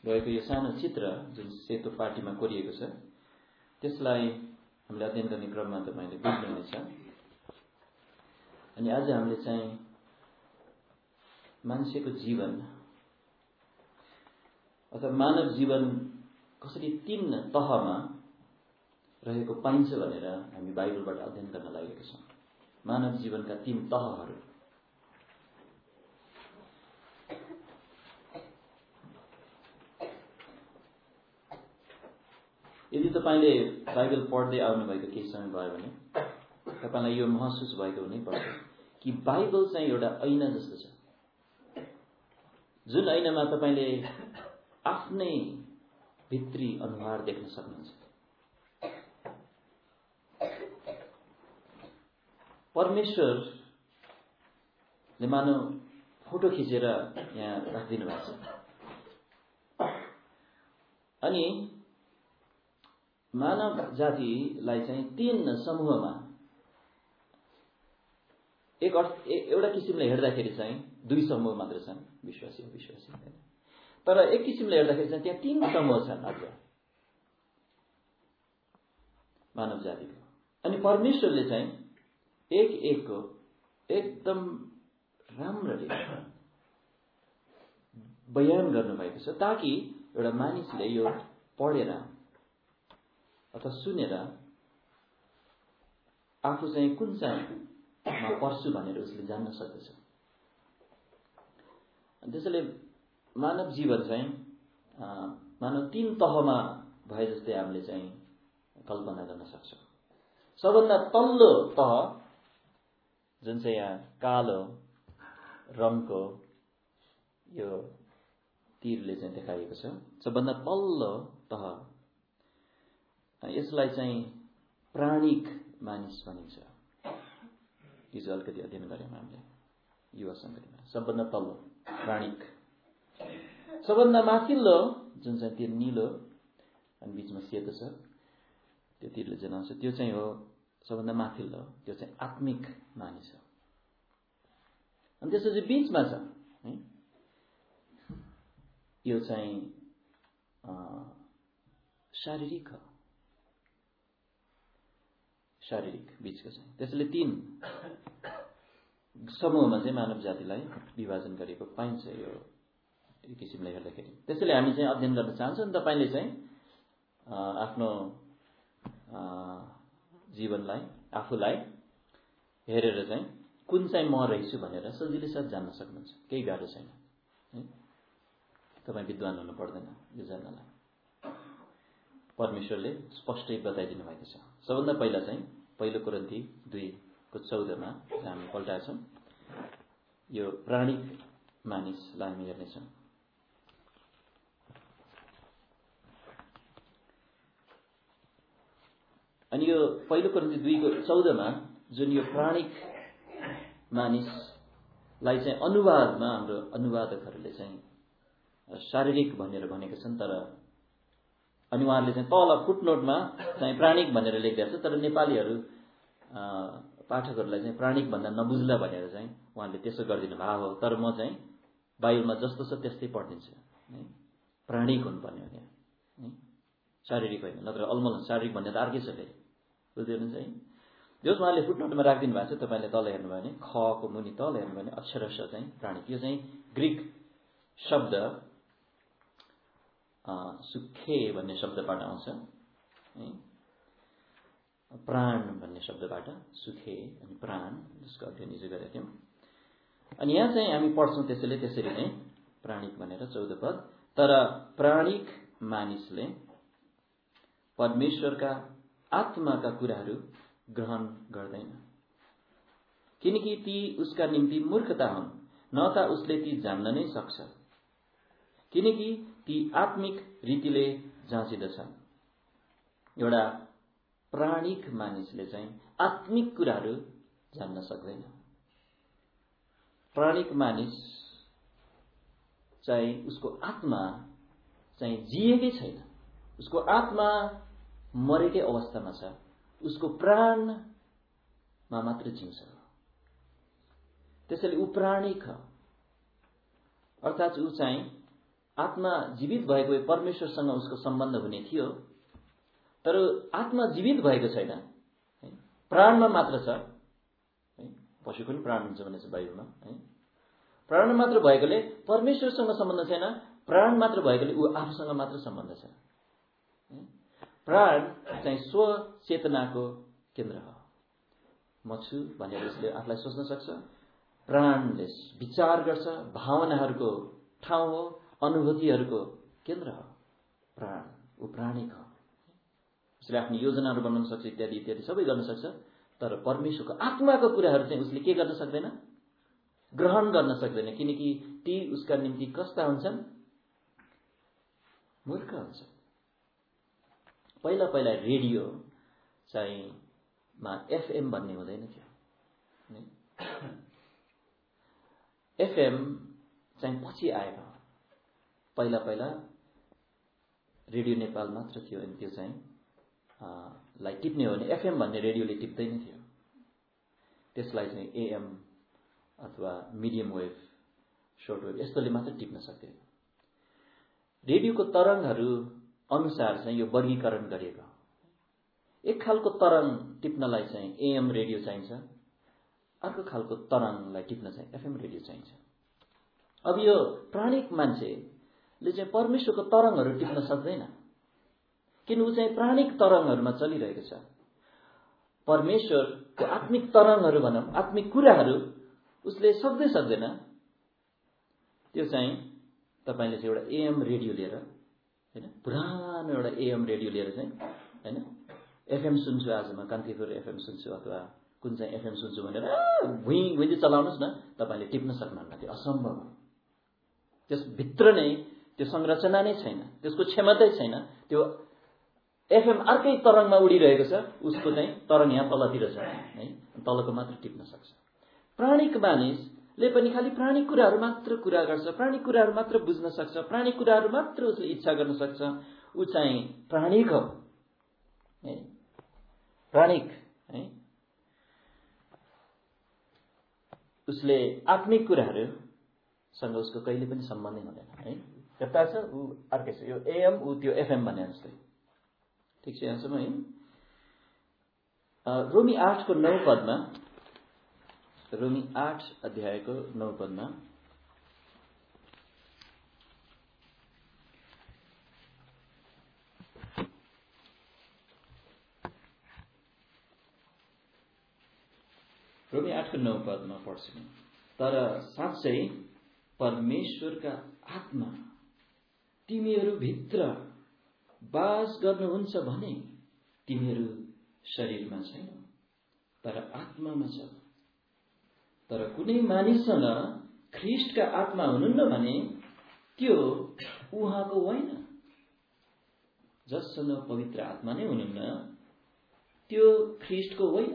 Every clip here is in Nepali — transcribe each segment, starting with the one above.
भएको यो सानो चित्र जुन सेतो पाटीमा कोरिएको छ त्यसलाई हामीले अध्ययन गर्ने क्रममा तपाईले बुझ्नुहुनेछ। अनि आज हामीले चाहिँ मान्छेको जीवन अथवा मानव जीवन कसरी 3 तहमा रहेको पाइन्छ भनेर हामी बाइबलबाट अध्ययन गर्न लागेका छौँ। मानव जीवनका 3 तहहरू। यदि तपाईले बाइबल पढ्दै आउनुभएको केही समय भयो भने तपाईलाई यो महसुस भएको हुनै पर्छ कि बाइबल चाहिँ एउटा ऐना जस्तो छ, जुन ऐनामा तपाईले आफ्नै भित्री अनुहार देख्न सक्नुहुन्छ। परमेश्वरले मानव फोटो खिचेर यहाँ राखिदिनु भएको छ अनि मानव जातिलाई चाहिँ 3 समूहमा एउटा किसिमले हेर्दाखेरि चाहिँ 2 समूह मात्र छन्, विश्वासी अविश्वासी। तर एक किसिमले हेर्दाखेरि चाहिँ त्यहाँ 3 समूह छन् अझ मानव जातिको। अनि परमेश्वरले चाहिँ एक-एकको एकदम राम्ररी बयान गर्नुभएको छ ताकि एउटा मानिसले यो पढेर अथवा सुनेर आफू चाहिँ कुन चाहिँमा पर्छु भनेर उसले जान्न सक्दछ। त्यसैले मानव जीवन चाहिँ मानव 3 तहमा भए जस्तै हामीले चाहिँ कल्पना गर्न सक्छौँ। सबभन्दा तल्लो तह जुन चाहिँ यहाँ कालो रङको यो तीरले चाहिँ देखाइएको छ, सबभन्दा तल्लो तह, यसलाई चाहिँ प्राणिक मानिस भनिन्छ। हिजो अलिकति अध्ययन गऱ्यौँ हामीले युवा सङ्गतिमा। सबभन्दा तल्लो प्राणिक। सबभन्दा माथिल्लो जुन चाहिँ त्यो निलो अनि बीचमा सेतो छ, त्यो तीरले जनाउँछ, त्यो चाहिँ हो सबभन्दा माथिल्लो, त्यो चाहिँ आत्मिक मानिस हो। अनि त्यसपछि बीचमा छ है, यो चाहिँ शारीरिक हो, शारीरिक बीचको चाहिँ। त्यसैले 3 समूहमा चाहिँ मानव जातिलाई विभाजन गरेको पाइन्छ यो किसिमले हेर्दाखेरि। त्यसैले हामी चाहिँ अध्ययन गर्न चाहन्छौँ। तपाईले चाहिँ आफ्नो जीवनलाई आफूलाई हेरेर चाहिँ कुन चाहिँ म रहेछु भनेर सजिलैसाथ जान्न सक्नुहुन्छ। केही गाह्रो छैन है। तपाईँ विद्वान हुनु पर्दैन यो जान्नलाई। परमेश्वरले स्पष्टै बताइदिनु भएको छ। सबभन्दा पहिला चाहिँ 1 कोरिन्थी 2:14 मा हामी पल्टाएका छौँ। यो प्राणिक मानिसलाई हामी हेर्नेछौँ। अनि यो 1 कोरिन्थी 2:14 मा जुन यो प्राणिक मानिसलाई चाहिँ अनुवादमा हाम्रो अनुवादकहरूले चाहिँ शारीरिक भनेर भनेका छन्, तर अनि उहाँहरूले चाहिँ तल फुटनोटमा चाहिँ प्राणिक भनेर लेखिदिएको छ। तर नेपालीहरू पाठकहरूलाई चाहिँ प्राणिक भन्दा नबुझ्ला भनेर चाहिँ उहाँले त्यसो गरिदिनु भएको हो। तर म चाहिँ बाइबलमा जस्तो छ त्यस्तै पढिदिन्छु है। प्राणिक हुनुपर्ने हो त्यहाँ है, शारीरिक होइन। नत्र अलमल शारीरिक भन्ने त अर्कै छ फेरि, बुझ्नुहुन्छ है। जस उहाँले फुटनोटमा राखिदिनु भएको छ, तपाईँले तल हेर्नुभयो भने ख को मुनि तल हेर्नुभयो भने अक्षरशः चाहिँ प्राणिक। यो चाहिँ ग्रिक शब्द सुखे भन्ने शब्दबाट आउँछ है। प्राण भन्ने शब्दबाट सुखे अनि प्राण, जसको अध्ययन हिजो गरेका थियौँ। अनि यहाँ चाहिँ हामी पढ्छौँ त्यसैले त्यसरी नै प्राणिक भनेर 14 पद। तर प्राणिक मानिसले परमेश्वरका आत्माका कुराहरू ग्रहण गर्दैन, किनकि ती उसका निम्ति मूर्खता हुन्, न त उसले ती जान्न नै सक्छ, किनकि ती आत्मिक रीतिले जाँचिदछन्। एउटा प्राणिक मानिसले चाहिँ आत्मिक कुराहरू जान्न सक्दैन। प्राणिक मानिस चाहिँ उसको आत्मा चाहिँ जिएकै छैन, उसको आत्मा मरेकै अवस्थामा छ, उसको प्राणमा मात्र जिउँछ। त्यसैले ऊ प्राणिक हो, अर्थात् ऊ चाहिँ आत्मा जीवित भएको परमेश्वरसँग उसको सम्बन्ध हुने थियो, तर आत्मा जीवित भएको छैन, प्राणमा मात्र छ। पशुको पनि प्राण हुन्छ भनेको छ बाइबलमा। प्राण मात्र भएकोले परमेश्वरसँग सम्बन्ध छैन, प्राण मात्र भएकोले ऊ आफूसँग मात्र सम्बन्ध छ। प्राण चाहिँ स्व चेतनाको केन्द्र हो। म छु भनेर उसले आफूलाई सोच्न सक्छ। प्राणले विचार गर्छ, भावनाहरूको ठाउँ हो, अनुभूतिहरूको केन्द्र हो प्राण। ऊ प्राणिक हो। उसले आफ्नो योजनाहरू बनाउन सक्छ, इत्यादि इत्यादि सबै गर्न सक्छ। तर परमेश्वरको आत्माको कुराहरू चाहिँ उसले के गर्न सक्दैन, ग्रहण गर्न सक्दैन, किनकि ती उसका निम्ति कस्ता हुन्छन्, मूर्ख हुन्छ। पहिला पहिला रेडियो चाहिँ एफएम भन्ने हुँदैन थियो। एफएम चाहिँ पछि आएको। पहिला पहिला रेडियो नेपाल मात्र थियो, अनि त्यो चाहिँ लाई टिप्ने हो भने एफएम भन्ने रेडियोले टिप्दैन थियो। त्यसलाई चाहिँ एएम अथवा मिडियम वेभ, शोर्ट वेभ यस्तोले मात्र टिप्न सक्थ्यो। रेडियोको तरङ्गहरू अनुसार चाहिँ यो वर्गीकरण गरिएको। एक खालको तरङ्ग टिप्नलाई चाहिँ एएम रेडियो चाहिन्छ, अर्को खालको तरङ्गलाई टिप्न चाहिँ एफएम रेडियो चाहिन्छ। अब यो प्राणिक मान्छेले चाहिँ परमेश्वरको तरङ्गहरू टिप्न सक्दैन, किन ऊ चाहिँ प्राणिक तरङ्गहरूमा चलिरहेको छ। परमेश्वरको आत्मिक तरङ्गहरू भनौँ, आत्मिक कुराहरू उसले सक्दैन। त्यो चाहिँ तपाईँले चाहिँ एउटा एएम रेडियो लिएर, होइन, पुरानो एउटा एएम रेडियो लिएर चाहिँ, होइन, एफएम सुन्छु आज म कान्तिपुर एफएम सुन्छु अथवा कुन चाहिँ एफएम सुन्छु भनेर भुइँ भुइँ चलाउनुहोस् न, तपाईँले टिप्न सक्नुहुन्न। त्यो असम्भव हो। त्यसभित्र नै त्यो संरचना नै छैन, त्यसको क्षमतै छैन। त्यो एफएम अर्कै तरङ्गमा उडिरहेको छ, उसको चाहिँ तरङ्ग यहाँ तलतिर छ, है, तलको मात्र टिप्न सक्छ। प्राणिक मानिसले पनि खालि प्राणिक कुराहरू मात्र कुरा गर्छ, प्राणिक कुराहरू मात्र बुझ्न सक्छ, प्राणिक कुराहरू मात्र उसले इच्छा गर्न सक्छ। ऊ चाहिँ प्राणिक हो, है, प्राणिक, है। उसले आत्मिक कुराहरूसँग उसको कहिले पनि सम्बन्धै हुँदैन, है। कता छ ऊ अर्कै छ। यो एएम ऊ त्यो एफएम भने जस्तै। ठिक छ यहाँसम्म, है। रोमी 8 को 9 पदमा, रोमी 8 अध्यायको 9 पदमा रोमी 8 को 9 पदमा पढ्छु। तर साँच्चै परमेश्वरका आत्मा तिमीहरू भित्र वास गर्नुहुन्छ भने तिमीहरू शरीरमा छैन तर आत्मामा छ। तर कुनै मानिससँग ख्रीष्टका आत्मा हुनुहुन्न भने त्यो उहाँको होइन। जससँग पवित्र आत्मा नै हुनुहुन्न त्यो ख्रीष्टको होइन।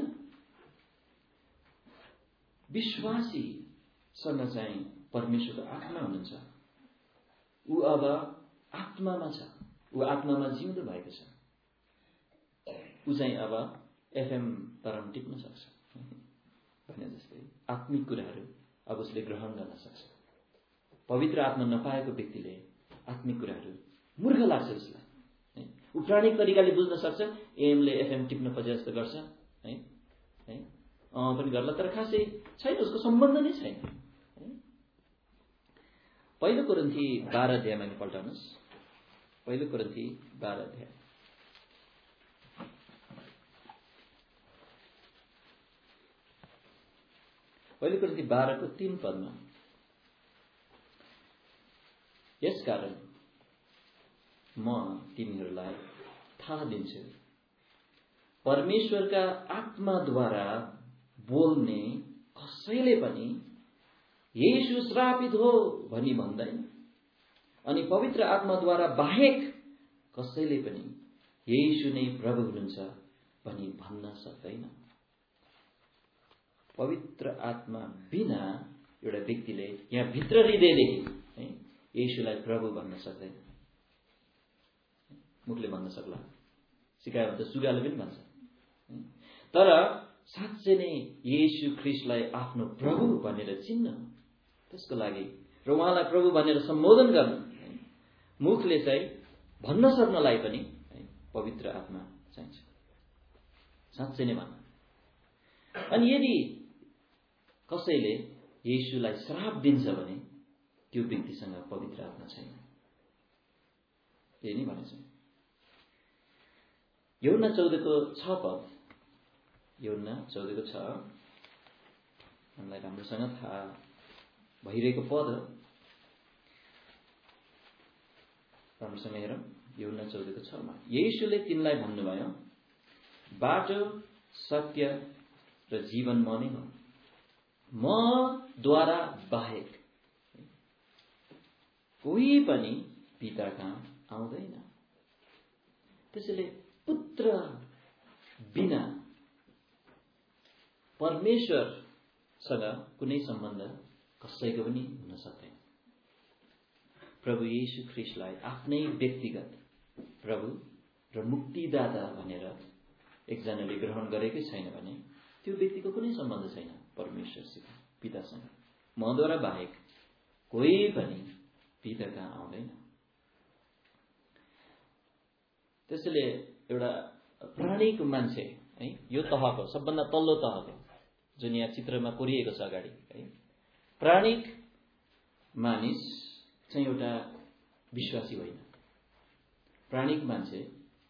विश्वासीसँग चाहिँ परमेश्वरको आत्मा हुनुहुन्छ। ऊ अब आत्मामा छ, ऊ आत्मामा जिउँदो भएको छ। ऊ चाहिँ अब एफएम तरङ्ग टिप्न सक्छ भने जस्तै आत्मिक कुराहरू अब उसले ग्रहण गर्न सक्छ। पवित्र आत्मा नपाएको व्यक्तिले आत्मिक कुराहरू मूर्ख लाग्छ उसलाई, है। ऊ प्राणिक तरिकाले बुझ्न सक्छ। एमले एफएम टिप्न खोजे जस्तो गर्छ, है, है, पनि गर्ला, तर खासै छैन, उसको सम्बन्ध नै छैन, है। पहिलो कोरिन्थी 12 अध्यायमा पल्टाउनुहोस्। पहिलो कोरिन्थी 12 अध्याय। पहिलो कोरिन्थी 12 को 3 पदमा, यसकारण म तिमीहरूलाई थाहा दिन्छु, परमेश्वरका आत्माद्वारा बोल्ने कसैले पनि येशू श्रापित हो भनी भन्दैन, अनि पवित्र आत्माद्वारा बाहेक कसैले पनि येशू नै प्रभु हुनुहुन्छ भनी भन्न सक्दैन। पवित्र आत्मा बिना एउटा व्यक्तिले यहाँ भित्र हृदयदेखि, है, येशूलाई प्रभु भन्न सक्दैन। मुखले भन्न सक्ला, सिकायो भने त सुगाले पनि भन्छ, तर साँच्चै नै येशू ख्रीष्टलाई आफ्नो प्रभु भनेर चिन्न, त्यसको लागि र उहाँलाई प्रभु भनेर सम्बोधन गर्नु, मुखले चाहिँ भन्न सक्नलाई पनि पवित्र आत्मा चाहिन्छ, साँच्चै नै भन्न। अनि यदि कसैले येशूलाई श्राप दिन्छ भने त्यो व्यक्तिसँग पवित्र आत्मा छैन, यही नै भनेछ। यूहन्ना 14:6 यूहन्ना 14:6 हामीलाई राम्रोसँग थाहा भइरहेको पद हो। राम्रोसँग हेरौँ, यूहन्ना 14:6 येशूले तिनलाई भन्नुभयो, बाटो, सत्य र जीवन म नै हो, मद्वारा बाहेक कोही पनि पिता कहाँ आउँदैन। त्यसैले पुत्र बिना परमेश्वरसँग कुनै सम्बन्ध कसैको पनि हुन सक्दैन। प्रभु येशू ख्रीष्टलाई आफ्नै व्यक्तिगत प्रभु र मुक्तिदाता भनेर एकजनाले ग्रहण गरेकै छैन भने त्यो व्यक्तिको कुनै सम्बन्ध छैन परमेश्वरसित, पितासँग। मद्वारा बाहेक कोही पनि पिता कहाँ आउँदैन। त्यसैले एउटा प्राणीको मान्छे है, यो तहको सबभन्दा तल्लो तहको जुन यहाँ चित्रमा कोरिएको छ अगाडि है, प्राणिक मानिस चाहिँ एउटा विश्वासी होइन। प्राणिक मान्छे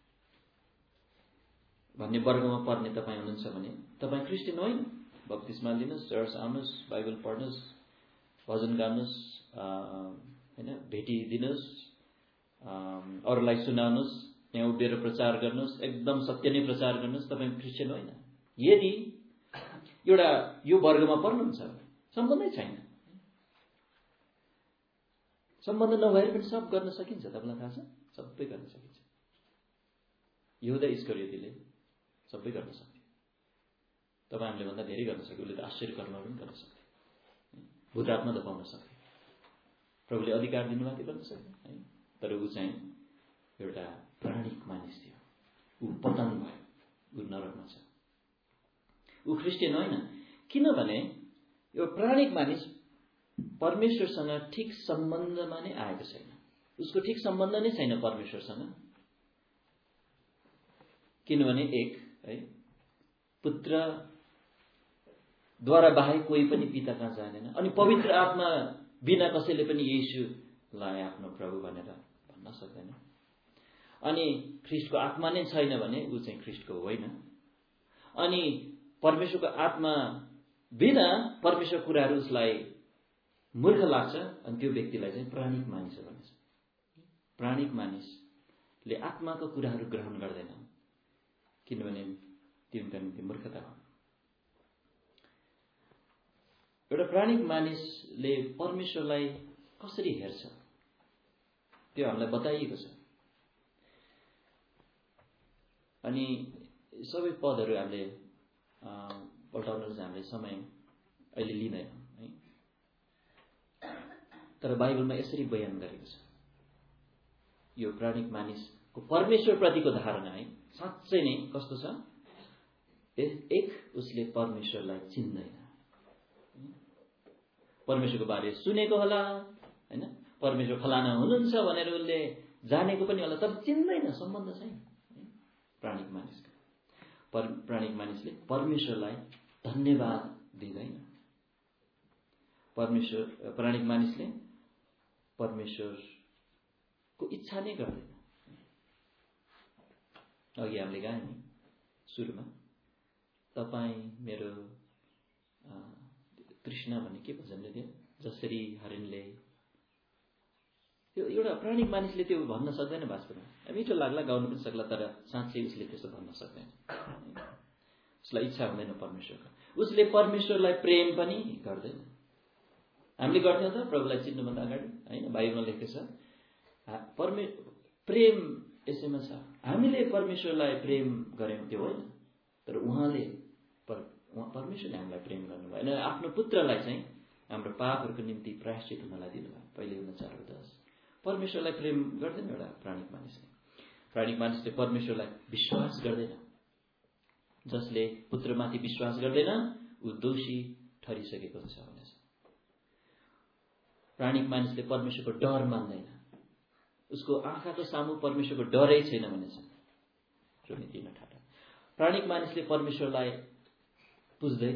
भन्ने वर्गमा पर्ने तपाईँ हुनुहुन्छ भने तपाईँ क्रिस्चियन होइन। बप्तिस्मा लिनुहोस्, चर्च आउनुहोस्, बाइबल पढ्नुहोस्, भजन गाउनुहोस्, होइन, भेटी दिनुहोस्, अरूलाई सुनाउनुहोस्, यहाँ उभिएर प्रचार गर्नुहोस्, एकदम सत्य नै प्रचार गर्नुहोस्, तपाईँ क्रिस्चियन होइन। यदि एउटा यो वर्गमा पर्नुहुन्छ, सम्बन्धै छैन, सम्बन्ध नभएर पनि सब गर्न सकिन्छ। तपाईँलाई थाहा छ, सबै गर्न सकिन्छ। यहुदा इस्करियोतीले सबै गर्न सक्थ्यो, तपाईँ हामीले भन्दा धेरै गर्न सक्यो। उसले त आश्चर्य कर्महरू पनि गर्न सक्थ्यो, भूतात्मा त पाउन सक्थ्यो, प्रभुले अधिकार दिनुभएको थियो, गर्न सक्थ्यो है। तर ऊ चाहिँ एउटा प्राणिक मानिस थियो, ऊ पतन भयो, ऊ नरकमा छ, ऊ क्रिस्चियन होइन। किनभने यो प्राणिक मानिस परमेश्वरसँग ठिक सम्बन्धमा नै आएको छैन, उसको ठिक सम्बन्ध नै छैन परमेश्वरसँग। किनभने एक है, पुत्रद्वारा बाहेक कोही पनि पिता कहाँ जाँदैन, अनि पवित्र आत्मा बिना कसैले पनि येशूलाई आफ्नो प्रभु भनेर भन्न सक्दैन। अनि ख्रीष्टको आत्मा नै छैन भने ऊ चाहिँ ख्रीष्टको होइन। अनि परमेश्वरको आत्मा बिना परमेश्वर कुराहरू उसलाई मूर्ख लाग्छ, अनि त्यो व्यक्तिलाई चाहिँ प्राणिक मानिस भनिन्छ। प्राणिक मानिसले आत्माको कुराहरू ग्रहण गर्दैन, किनभने तिनका निम्ति मूर्खता हो। एउटा प्राणिक मानिसले परमेश्वरलाई कसरी हेर्छ त्यो हामीलाई बताइएको छ। अनि सबै पदहरू हामीले पल्टाउन चाहिँ हामीले समय अहिले लिँदैनौँ है, तर बाइबलमा यसरी बयान गरेको छ। यो प्राणिक मानिसको परमेश्वर प्रतिको धारणा है, साँच्चै नै कस्तो छ? एक, उसले परमेश्वरलाई चिन्दैन। परमेश्वरको बारे सुनेको होला होइन, परमेश्वर फलाना हुनुहुन्छ भनेर उसले जानेको पनि होला, तर चिन्दैन, सम्बन्ध छैन प्राणिक मानिसको। प्राणिक मानिसले परमेश्वरलाई धन्यवाद दिँदैन। प्राणिक मानिसले परमेश्वरको इच्छा नै गर्दैन। अघि हामीले गायौँ नि सुरुमा, तपाईँ मेरो तृष्णा भन्ने के भजनले थियो, जसरी हरिणले, त्यो एउटा प्राणिक मानिसले त्यो भन्न सक्दैन। वास्तवमा मिठो लाग्ला, गाउनु पनि सक्ला, तर साँच्चै उसले त्यसो भन्न सक्दैन। उसलाई इच्छा हुँदैन परमेश्वरको, उसले परमेश्वरलाई प्रेम पनि गर्दैन। हामीले गर्थ्यौँ त प्रभुलाई चिन्नुभन्दा अगाडि होइन, बाइबलमा लेखेको छ प्रेम यसैमा छ, हामीले परमेश्वरलाई प्रेम गर्यौँ त्यो होइन, तर उहाँले परमेश्वरले हामीलाई प्रेम गर्नुभयो अनि आफ्नो पुत्रलाई चाहिँ हाम्रो पापहरूको निम्ति प्रायश्चित हुनलाई दिनुभयो। पहिले 4:10 परमेश्वरलाई प्रेम गर्दैन एउटा प्राणिक मानिसले। प्राणिक मानिसले परमेश्वरलाई विश्वास गर्दैन। जसले पुत्रमाथि विश्वास गर्दैन ऊ दोषी ठहरिसकेको हुन्छ भनेछ। प्राणिक मानिसले परमेश्वरको डर मान्दैन। उसको आँखाको सामु परमेश्वरको डरै छैन भनेछ रोमी 3:18। प्राणिक मानिसले परमेश्वरलाई पुज्दैन।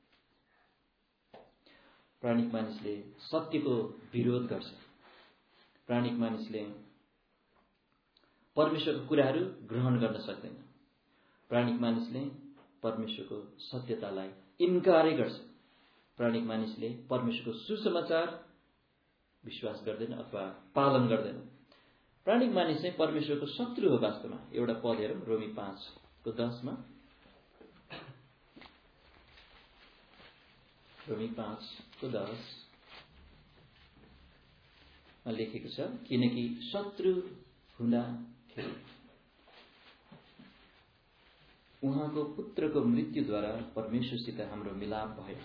प्राणिक मानिसले सत्यको विरोध गर्छ। प्राणिक मानिसले परमेश्वरको कुराहरू ग्रहण गर्न सक्दैन। प्राणिक मानिसले परमेश्वरको सत्यतालाई इन्कारै गर्छ। प्राणिक मानिसले परमेश्वरको सुसमाचार विश्वास गर्दैन अथवा पालन गर्दैन। प्राणिक मानिस चाहिँ परमेश्वरको शत्रु हो वास्तवमा। एउटा पद हेरौँ रोमी 5:10 रोमी 5:10 लेखेको छ, किनकि शत्रु हुँदाखेरि उहाँको पुत्रको मृत्युद्वारा परमेश्वरसित हाम्रो मिलाप भयो।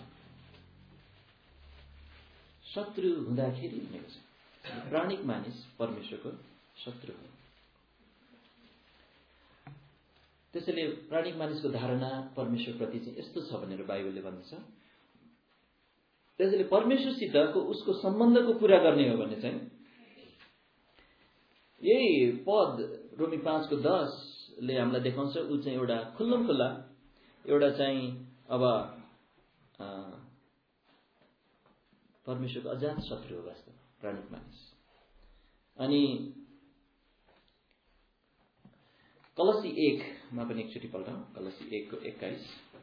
शत्रु हुँदाखेरि भनेको छ प्राणिक मानिस परमेश्वरको शत्रु हो। त्यसैले प्राणिक मानिसको धारणा परमेश्वरप्रति चाहिँ यस्तो छ भनेर बाइबलले भन्दछ। त्यसैले परमेश्वरसितको उसको सम्बन्धको कुरा गर्ने हो भने चाहिँ यही पद रोमी 5:10 ले हामीलाई देखाउँछ ऊ चाहिँ एउटा खुल्लमखुल्ला एउटा चाहिँ अब परमेश्वरको अजात शत्रु हो वास्तवमा प्राणिक मानिस। अनि कलसी 1 मा पनि एकचोटि पल्टाउँ। कलसी 1:21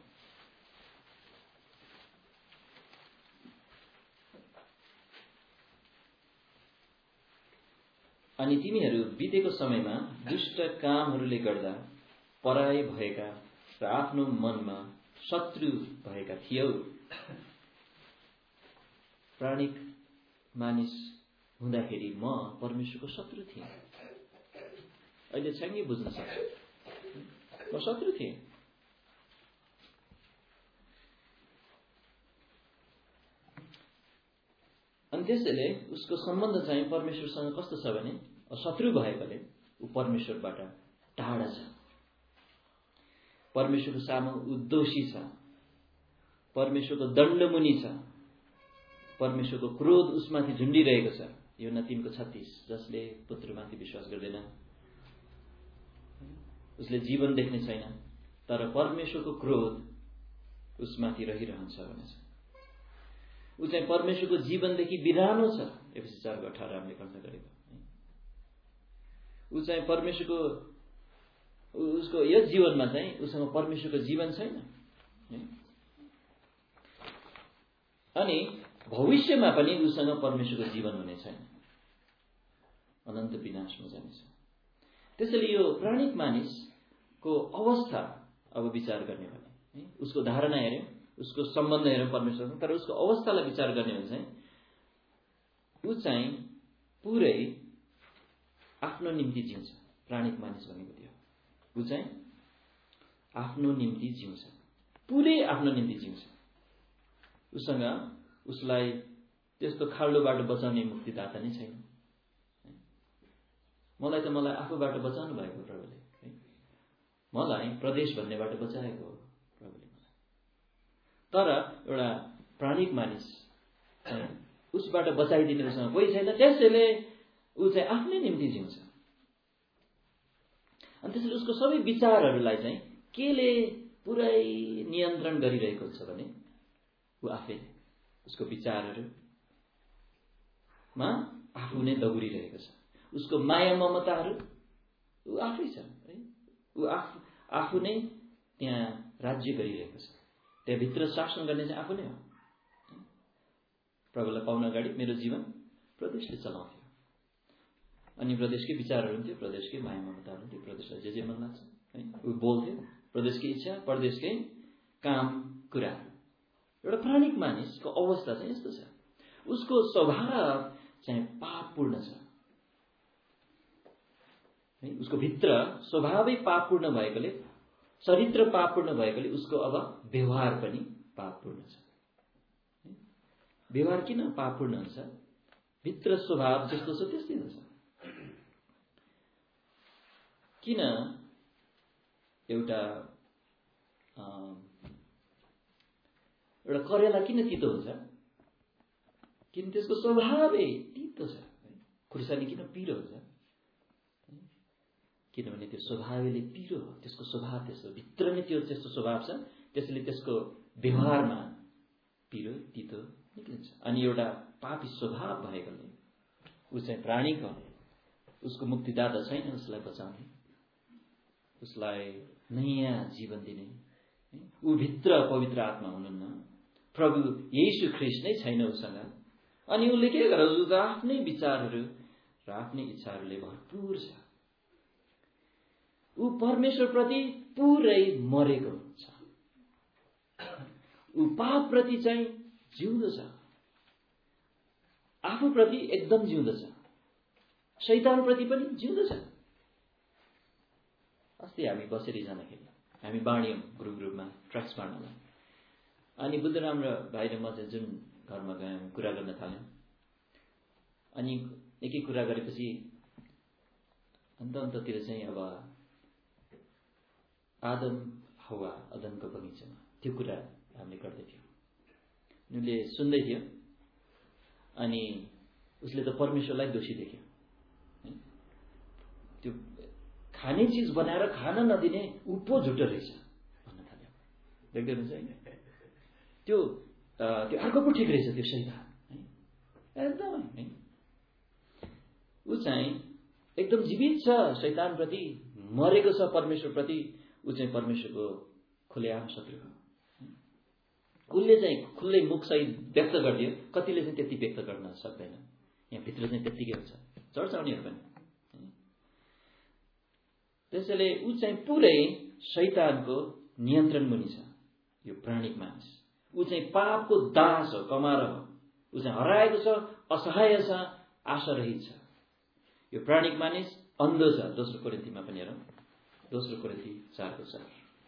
अनि तिमीहरू बितेको समयमा दुष्ट कामहरूले गर्दा पराय भएका र आफ्नो मनमा शत्रु भएका थियौ। प्राणिक मानिस हुँदाखेरि म परमेश्वरको शत्रु थिएँ। अहिले छ्याङ्गै बुझ्न सक्छु म शत्रु थिएँ। अनि त्यसैले उसको सम्बन्ध चाहिँ परमेश्वरसँग कस्तो छ भने शत्रु भएकोले ऊ परमेश्वरबाट टाढा छ। परमेश्वरको सामु ऊ दोषी छ। परमेश्वरको दण्डमुनि छ। परमेश्वरको क्रोध उसमाथि झुन्डिरहेको छ। यूहन्ना 3:36 जसले पुत्रमाथि विश्वास गर्दैन उसले जीवन देख्ने छैन तर परमेश्वरको क्रोध उसमाथि रहिरहन्छ भनेछ। ऊ चाहिँ परमेश्वरको जीवनदेखि बिरानो छ। एफएसी 4:18 हामीले कथा गरेको। ऊ चाहिँ परमेश्वरको उसको यस जीवनमा चाहिँ उसँग परमेश्वरको जीवन छैन। अनि भविष्यमा पनि उसँग परमेश्वरको जीवन हुने छैन। अनन्त विनाशमा जानेछ। त्यसैले यो प्राणिक मानिसको अवस्था अब विचार गर्ने भने उसको धारणा हेर्यौं, उसको सम्बन्ध हेर्यौं परमेश्वरसँग, तर उसको अवस्थालाई विचार गर्ने भने चाहिँ ऊ चाहिँ पुरै आफ्नो निम्ति जिउँछ। प्राणिक मानिस भनेको त्यो ऊ चाहिँ आफ्नो निम्ति जिउँछ। पुरै आफ्नो निम्ति जिउँछ। उसँग उसलाई त्यस्तो खाल्डोबाट बचाउने मुक्तिदाता नै छैन। मलाई आफूबाट बचाउनु भएको प्रभुले। मलाई प्रदेश भन्नेबाट बचाएको हो प्रभुले मलाई। तर एउटा प्राणिक मानिस उसबाट बचाइदिने उसँग कोही छैन। त्यसैले ऊ चाहिँ आफ्नै निम्ति जिउँछ। अनि त्यसैले उसको सबै विचारहरूलाई चाहिँ केले पुरै नियन्त्रण गरिरहेको हुन्छ भने ऊ आफैले उसको विचारहरूमा आफू नै दगुरिरहेको छ। उसको माया ममताहरू ऊ आफै छ है। ऊ आफू नै त्यहाँ राज्य गरिरहेको छ। त्यहाँभित्र शासन गर्ने चाहिँ आफू नै हो। प्रभुलाई पाउन अगाडि मेरो जीवन प्रदेशले चलाउँथ्यो। अनि प्रदेशकै विचारहरू हुन्थ्यो, प्रदेशकै माया ममताहरू हुन्थ्यो, प्रदेशलाई जे मन लाग्छ है ऊ बोल्थ्यो। प्रदेशकै इच्छा, प्रदेशकै काम कुरा। एउटा प्राणिक मानिसको अवस्था चाहिँ यस्तो छ। उसको स्वभाव चाहिँ पापपूर्ण छ। उसको भित्र स्वभावै पापपूर्ण भएकोले, चरित्र पापपूर्ण भएकोले उसको अब व्यवहार पनि पापपूर्ण छ। व्यवहार किन पापपूर्ण हुन्छ? भित्र स्वभाव जस्तो छ त्यस्तै हुन्छ। किन एउटा करेला किन तितो हुन्छ? किन त्यसको स्वभावै तितो छ। खुर्सानी किन पिरो हुन्छ? किनभने त्यो स्वभावले पिरो हो, त्यसको स्वभाव त्यसो, भित्र नै त्यो त्यस्तो स्वभाव छ, त्यसले त्यसको व्यवहारमा पिरो तितो निक्लिन्छ। अनि एउटा पापी स्वभाव भएकोले ऊ चाहिँ प्राणीको उसको मुक्तिदाता छैन उसलाई बचाउने, उसलाई नयाँ जीवन दिने। ऊ भित्र पवित्र आत्मा हुनुहुन्न, प्रभु येशू ख्रीष्ट नै छैन उसँग। अनि उसले के गर, उसको आफ्नै विचारहरू र आफ्नै इच्छाहरूले भरपूर छ। ऊ परमेश्वरप्रति पुरै मरेको छ, ऊ पापप्रति चाहिँ जिउँदो छ, आफूप्रति एकदम जिउँदो छ, शैतानप्रति पनि जिउँदो छ। अस्ति हामी बसेर जाँदाखेरि हामी बाँड्यौँ ग्रुपमा ट्र्याक्स बाँड्नलाई। अनि बुद्धराम र भाइ र म चाहिँ जुन घरमा गयौँ कुरा गर्न थाल्यौँ। अनि एक एक कुरा गरेपछि अन्ततिर चाहिँ अब आदम हवा अदनको बगैँचामा त्यो कुरा हामीले गर्दै थियौँ। उनले सुन्दै थियो। अनि उसले त परमेश्वरलाई दोषी देख्यो। त्यो खाने चिज बनाएर खान नदिने ऊ पो झुटो रहेछ भन्न थाल्यो। देख्दै हुनुहुन्छ होइन? त्यो अर्को पो ठिक रहेछ, त्यो शैतान एकदमै है। ऊ चाहिँ एकदम जीवित छ, शैतानप्रति मरेको छ, परमेश्वरप्रति ऊ चाहिँ परमेश्वरको खुलेआम शत्रु हो। उसले चाहिँ खुल्लै मुखसहित व्यक्त गरिदियो, कतिले चाहिँ त्यति व्यक्त गर्न सक्दैन। यहाँ भित्र चाहिँ त्यत्तिकै हुन्छ, चर्चाउनेहरू पनि। त्यसैले ऊ चाहिँ पुरै शैतानको नियन्त्रण मुनि छ यो प्राणिक मानिस। ऊ चाहिँ पापको दास हो, कमारा हो। ऊ चाहिँ हराएको छ, असहाय छ, आशा रहित छ। यो प्राणिक मानिस अन्धो छ। दोस्रो कोरिन्थीमा पनि हेरौँ, दोस्रो कोरिन्थी 4:4।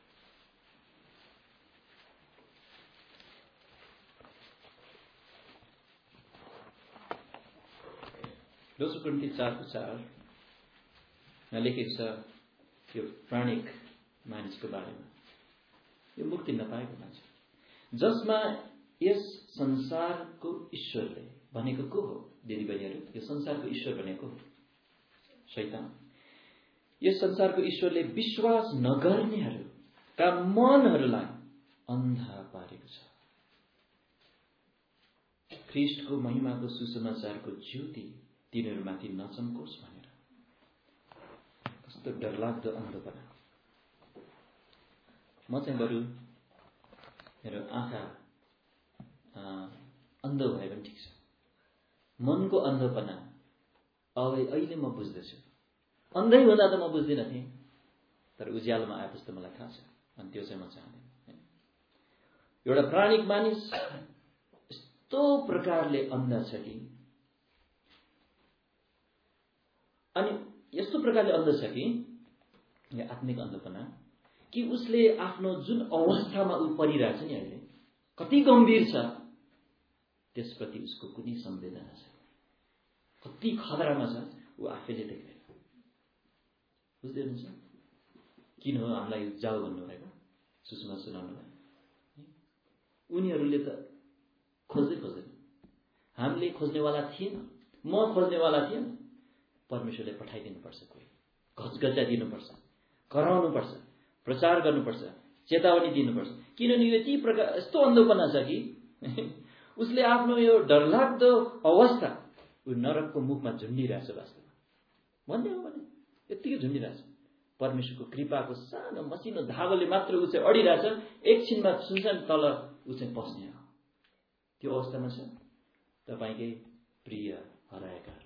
दोस्रो कोरिन्थी 4:4 मा लेखेको छ यो प्राणिक मानिसको बारेमा। यो मुक्ति नपाएको मान्छे जसमा यस संसारको ईश्वरले भनेको को हो? दिदीबहिनीहरू, यो संसारको ईश्वर भनेको शैतान। यस संसारको ईश्वरले विश्वास नगर्नेहरूका मनहरूलाई अन्धा पारेको छ। ख्रीष्टको महिमाको सुसमाचारको ज्योति तिनीहरूमाथि नचम्कोस् भनेर। कस्तो डरलाग्दो अन्धोपना। म चाहिँ बरु मेरो आँखा अन्धो भए पनि ठिक छ, मनको अन्धोपना अहिले म बुझ्दैछु। अन्धै हुँदा त म बुझ्दिनँ थिएँ, तर उज्यालोमा आएपछि त मलाई थाहा छ। अनि त्यो चाहिँ म चाहँदैन। एउटा प्राणिक मानिस यस्तो प्रकारले अन्धा छ कि, अनि यस्तो प्रकारले अन्ध छ कि यो आत्मिक अन्धपना कि उसले आफ्नो जुन अवस्थामा ऊ परिरहेछ नि अहिले कति गम्भीर छ त्यसप्रति उसको कुनै संवेदना छैन। कति खतरामा छ ऊ आफैले देख्दैन। बुझ्दै हुनुहुन्छ किन हो हामीलाई जाऊ भन्नुभएको सुसमाचार सुनाउनुलाई? उनीहरूले त खोज्दैन। हामीले खोज्नेवाला थिएन, म खोज्नेवाला थिएन। परमेश्वरले पठाइदिनुपर्छ, कोही घचघचा दिनुपर्छ, कराउनुपर्छ, प्रचार गर्नुपर्छ, चेतावनी दिनुपर्छ। किनभने यो यति प्रकार यस्तो अन्धोपना छ कि उसले आफ्नो यो डरलाग्दो अवस्था ऊ नरकको मुखमा झुन्डिरहेछ। वास्तवमा भन्ने हो भने यत्तिकै झुन्डिरहेछ। परमेश्वरको कृपाको सानो मसिनो धागोले मात्र ऊ चाहिँ अडिरहेछ। एकछिनमा सुनसान तल ऊ चाहिँ पस्ने हो। त्यो अवस्थामा छ तपाईँकै प्रिय हराएका।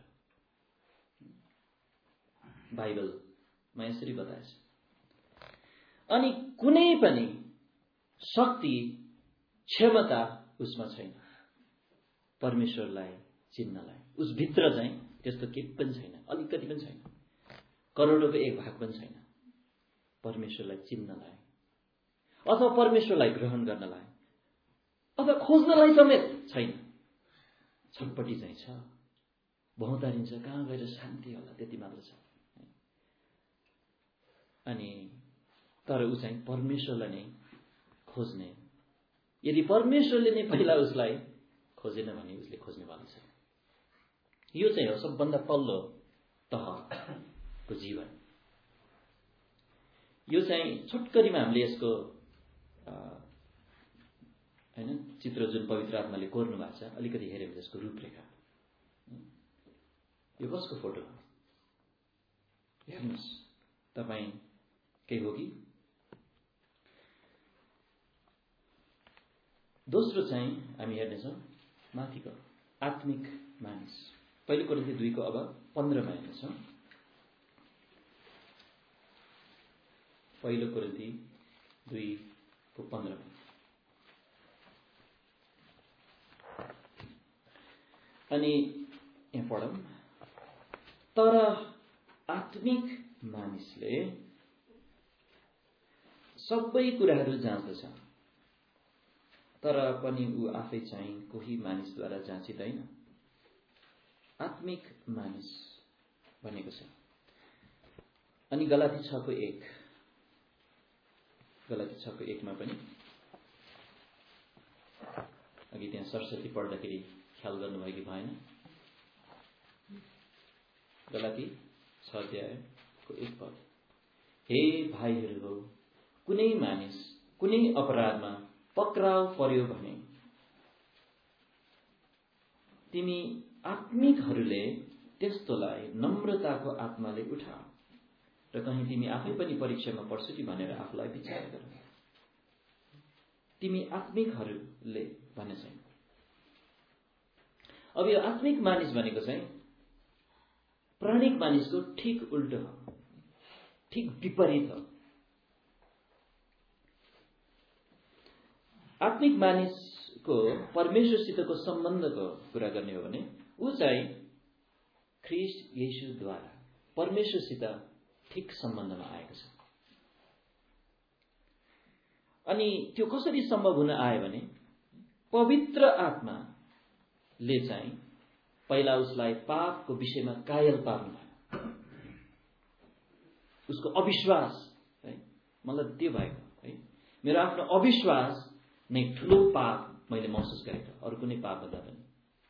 बाइबलमा यसरी बताएछ। अनि कुनै पनि शक्ति क्षमता उसमा छैन परमेश्वरलाई चिन्नलाई। उस भित्र चाहिँ त्यस्तो के पनि छैन, अलिकति पनि छैन, करोडौँको एक भाग पनि छैन परमेश्वरलाई चिन्नलाई अथवा परमेश्वरलाई ग्रहण गर्नलाई अथवा खोज्नलाई समेत छैन। छटपटी चाहिँ छ, भौतारिन्छ, कहाँ गएर शान्ति होला, त्यति मात्र छ। अनि तर ऊ चाहिँ परमेश्वरलाई नै खोज्ने। यदि परमेश्वरले नै पहिला उसलाई खोजेन भने उसले खोज्नेवाला छैन। यो चाहिँ हो सबभन्दा तल्लो तहको जीवन। यो चाहिँ छोटकरीमा हामीले यसको हैन चित्र जुन पवित्र आत्माले कोर्नु भएको छ अलिकति हेर्यो भने यसको रूपरेखा। यो कसको फोटो हो हेर्नुस् तपाई के हो कि? दोस्रो चाहिँ हामी हेर्नेछौँ माथिको आत्मिक मानिस। पहिलो कोरिन्थी 2 को अब 15 मा हेर्नेछौँ। पहिलो कोरिन्थी 2 को 15 मा अनि यहाँ पढौँ। तर आत्मिक मानिसले सबै कुराहरू जाँच्दछ, तर पनि ऊ आफै चाहिँ कोही मानिसद्वारा जाँचिँदैन। आत्मिक मानिस भनेको छ। अनि गलाती 6 को 1 मा पनि अघि त्यहाँ सरस्वती पढ्दाखेरि ख्याल गर्नुभयो कि भएन? गलाती 6 अध्याय को 1 पद। हे भाइहरू हो, कुनै मानिस कुनै अपराधमा पक्राउ पर्यो भने तिमी आत्मिकहरूले त्यस्तोलाई नम्रताको आत्माले उठाऊ र कहीँ तिमी आफै पनि परीक्षामा पर्छु कि भनेर आफूलाई विचार गर। तिमी आत्मिकहरूले भने चाहिँ अब यो आत्मिक मानिस भनेको चाहिँ प्राणिक मानिसको ठीक उल्टो हो, ठीक विपरीत हो। आत्मिक मानिसको परमेश्वरसितको सम्बन्धको कुरा गर्ने हो भने ऊ चाहिँ ख्रीष्ट येशूद्वारा परमेश्वरसित ठीक सम्बन्धमा आएको छ। अनि त्यो कसरी सम्भव हुन आयो भने पवित्र आत्माले चाहिँ पहिला उसलाई पापको विषयमा कायल पार्नु भयो। उसको अविश्वास है, मतलब त्यो भएको है, मेरो आफ्नो अविश्वास नै ठुलो पाप मैले महसुस गरेको, अरू कुनै पाप भन्दा पनि।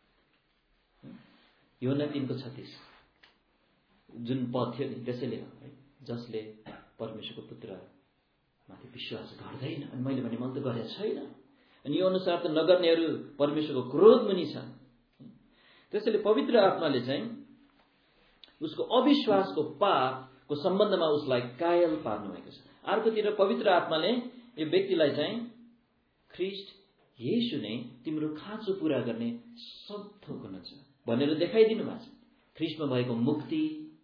यूहन्ना 3:36 जुन पद थियो नि त्यसैले हो है, जसले परमेश्वरको पुत्र माथि विश्वास गर्दैन। अनि मैले भने मैले त गरेको छैन, अनि यो अनुसार त नगर्नेहरू परमेश्वरको क्रोध मुनि छन्। त्यसैले पवित्र आत्माले चाहिँ उसको अविश्वासको पापको सम्बन्धमा उसलाई कायल पार्नु भएको छ। अर्कोतिर पवित्र आत्माले यो व्यक्तिलाई चाहिँ ख्रीष्ट येशू नै तिम्रो खाँचो पूरा गर्ने सब थोक हुनुहुन्छ भनेर देखाइदिनु भएको छ। ख्रीष्टमा भएको मुक्ति,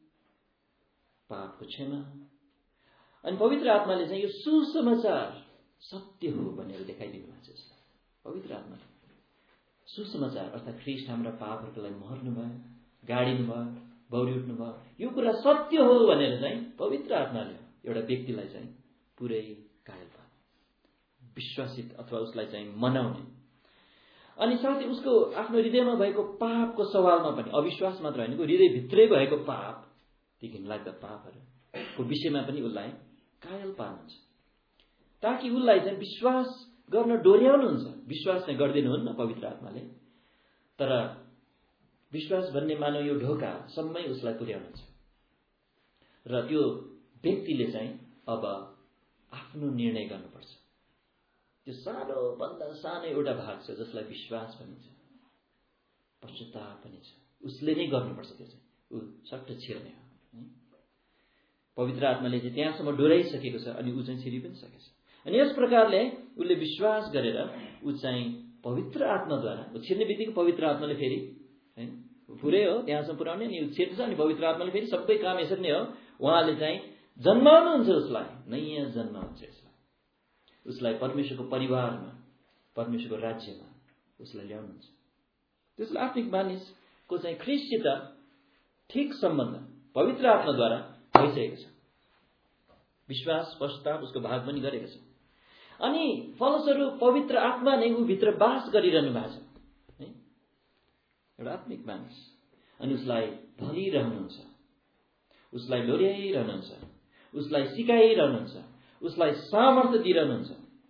पापको क्षमा, अनि पवित्र आत्माले चाहिँ यो सुसमाचार सत्य हो भनेर देखाइदिनु भएको छ। पवित्र आत्मा सुसमाचार अर्थात् ख्रीष्ट हाम्रा पापहरूको लागि मर्नु भयो, गाडिनु भयो, बौरी उठ्नु भयो, यो कुरा सत्य हो भनेर चाहिँ पवित्र आत्माले एउटा व्यक्तिलाई चाहिँ पुरै कायल पार्ने, विश्वासित अथवा उसलाई चाहिँ मनाउने। अनि साथै उसको आफ्नो हृदयमा भएको पापको सवालमा पनि अविश्वास मात्र होइन, हृदयभित्रै भएको पाप, ती घिनलाग्दा पापहरूको विषयमा पनि उसलाई कायल पार्नुहुन्छ, ताकि उसलाई चाहिँ विश्वास गर्न डोर्याउनुहुन्छ। विश्वास चाहिँ गर्दैनहुन्न पवित्र आत्माले, तर विश्वास भन्ने मानव यो ढोका सम्मै उसलाई पुर्याउनुहुन्छ। र त्यो व्यक्तिले चाहिँ अब आफ्नो निर्णय गर्नुपर्छ। त्यो सानो भन्दा सानो एउटा भाग छ जसलाई विश्वास भनिन्छ, पश्चाताप भनिन्छ। उसले नै गर्नुपर्छ, त्यो चाहिँ ऊ सट्ट छिर्ने हो। पवित्र आत्माले चाहिँ त्यहाँसम्म डोराइसकेको छ, अनि ऊ चाहिँ छिरि पनि सकेको छ। अनि यस प्रकारले उसले विश्वास गरेर ऊ चाहिँ पवित्र आत्माद्वारा, ऊ छिर्ने बित्तिकै पवित्र आत्माले फेरि है पुरै हो त्यहाँसम्म पुर्याउने, अनि ऊ छिर्छ, अनि पवित्र आत्माले फेरि सबै काम यसरी नै हो। उहाँले चाहिँ जन्माउनुहुन्छ, उसलाई नयाँ जन्म हुन्छ, उसलाई परमेश्वरको परिवारमा, परमेश्वरको राज्यमा उसलाई ल्याउनुहुन्छ। त्यसले आत्मिक मानिसको चाहिँ ख्रीष्टसित ठीक सम्बन्ध पवित्र आत्माद्वारा भइसकेको छ। विश्वास पश्चाताप उसको भाग पनि गरेको छ। अनि फलस्वरूप पवित्र आत्मा नै ऊ भित्र बास गरिरहनु भएको छ है, एउटा आत्मिक मानिस। अनि उसलाई भनिरहनुहुन्छ, उसलाई लोर्याइरहनुहुन्छ, उसलाई सिकाइरहनुहुन्छ, उसलाई सामर्थ्य दिइरहनुहुन्छ।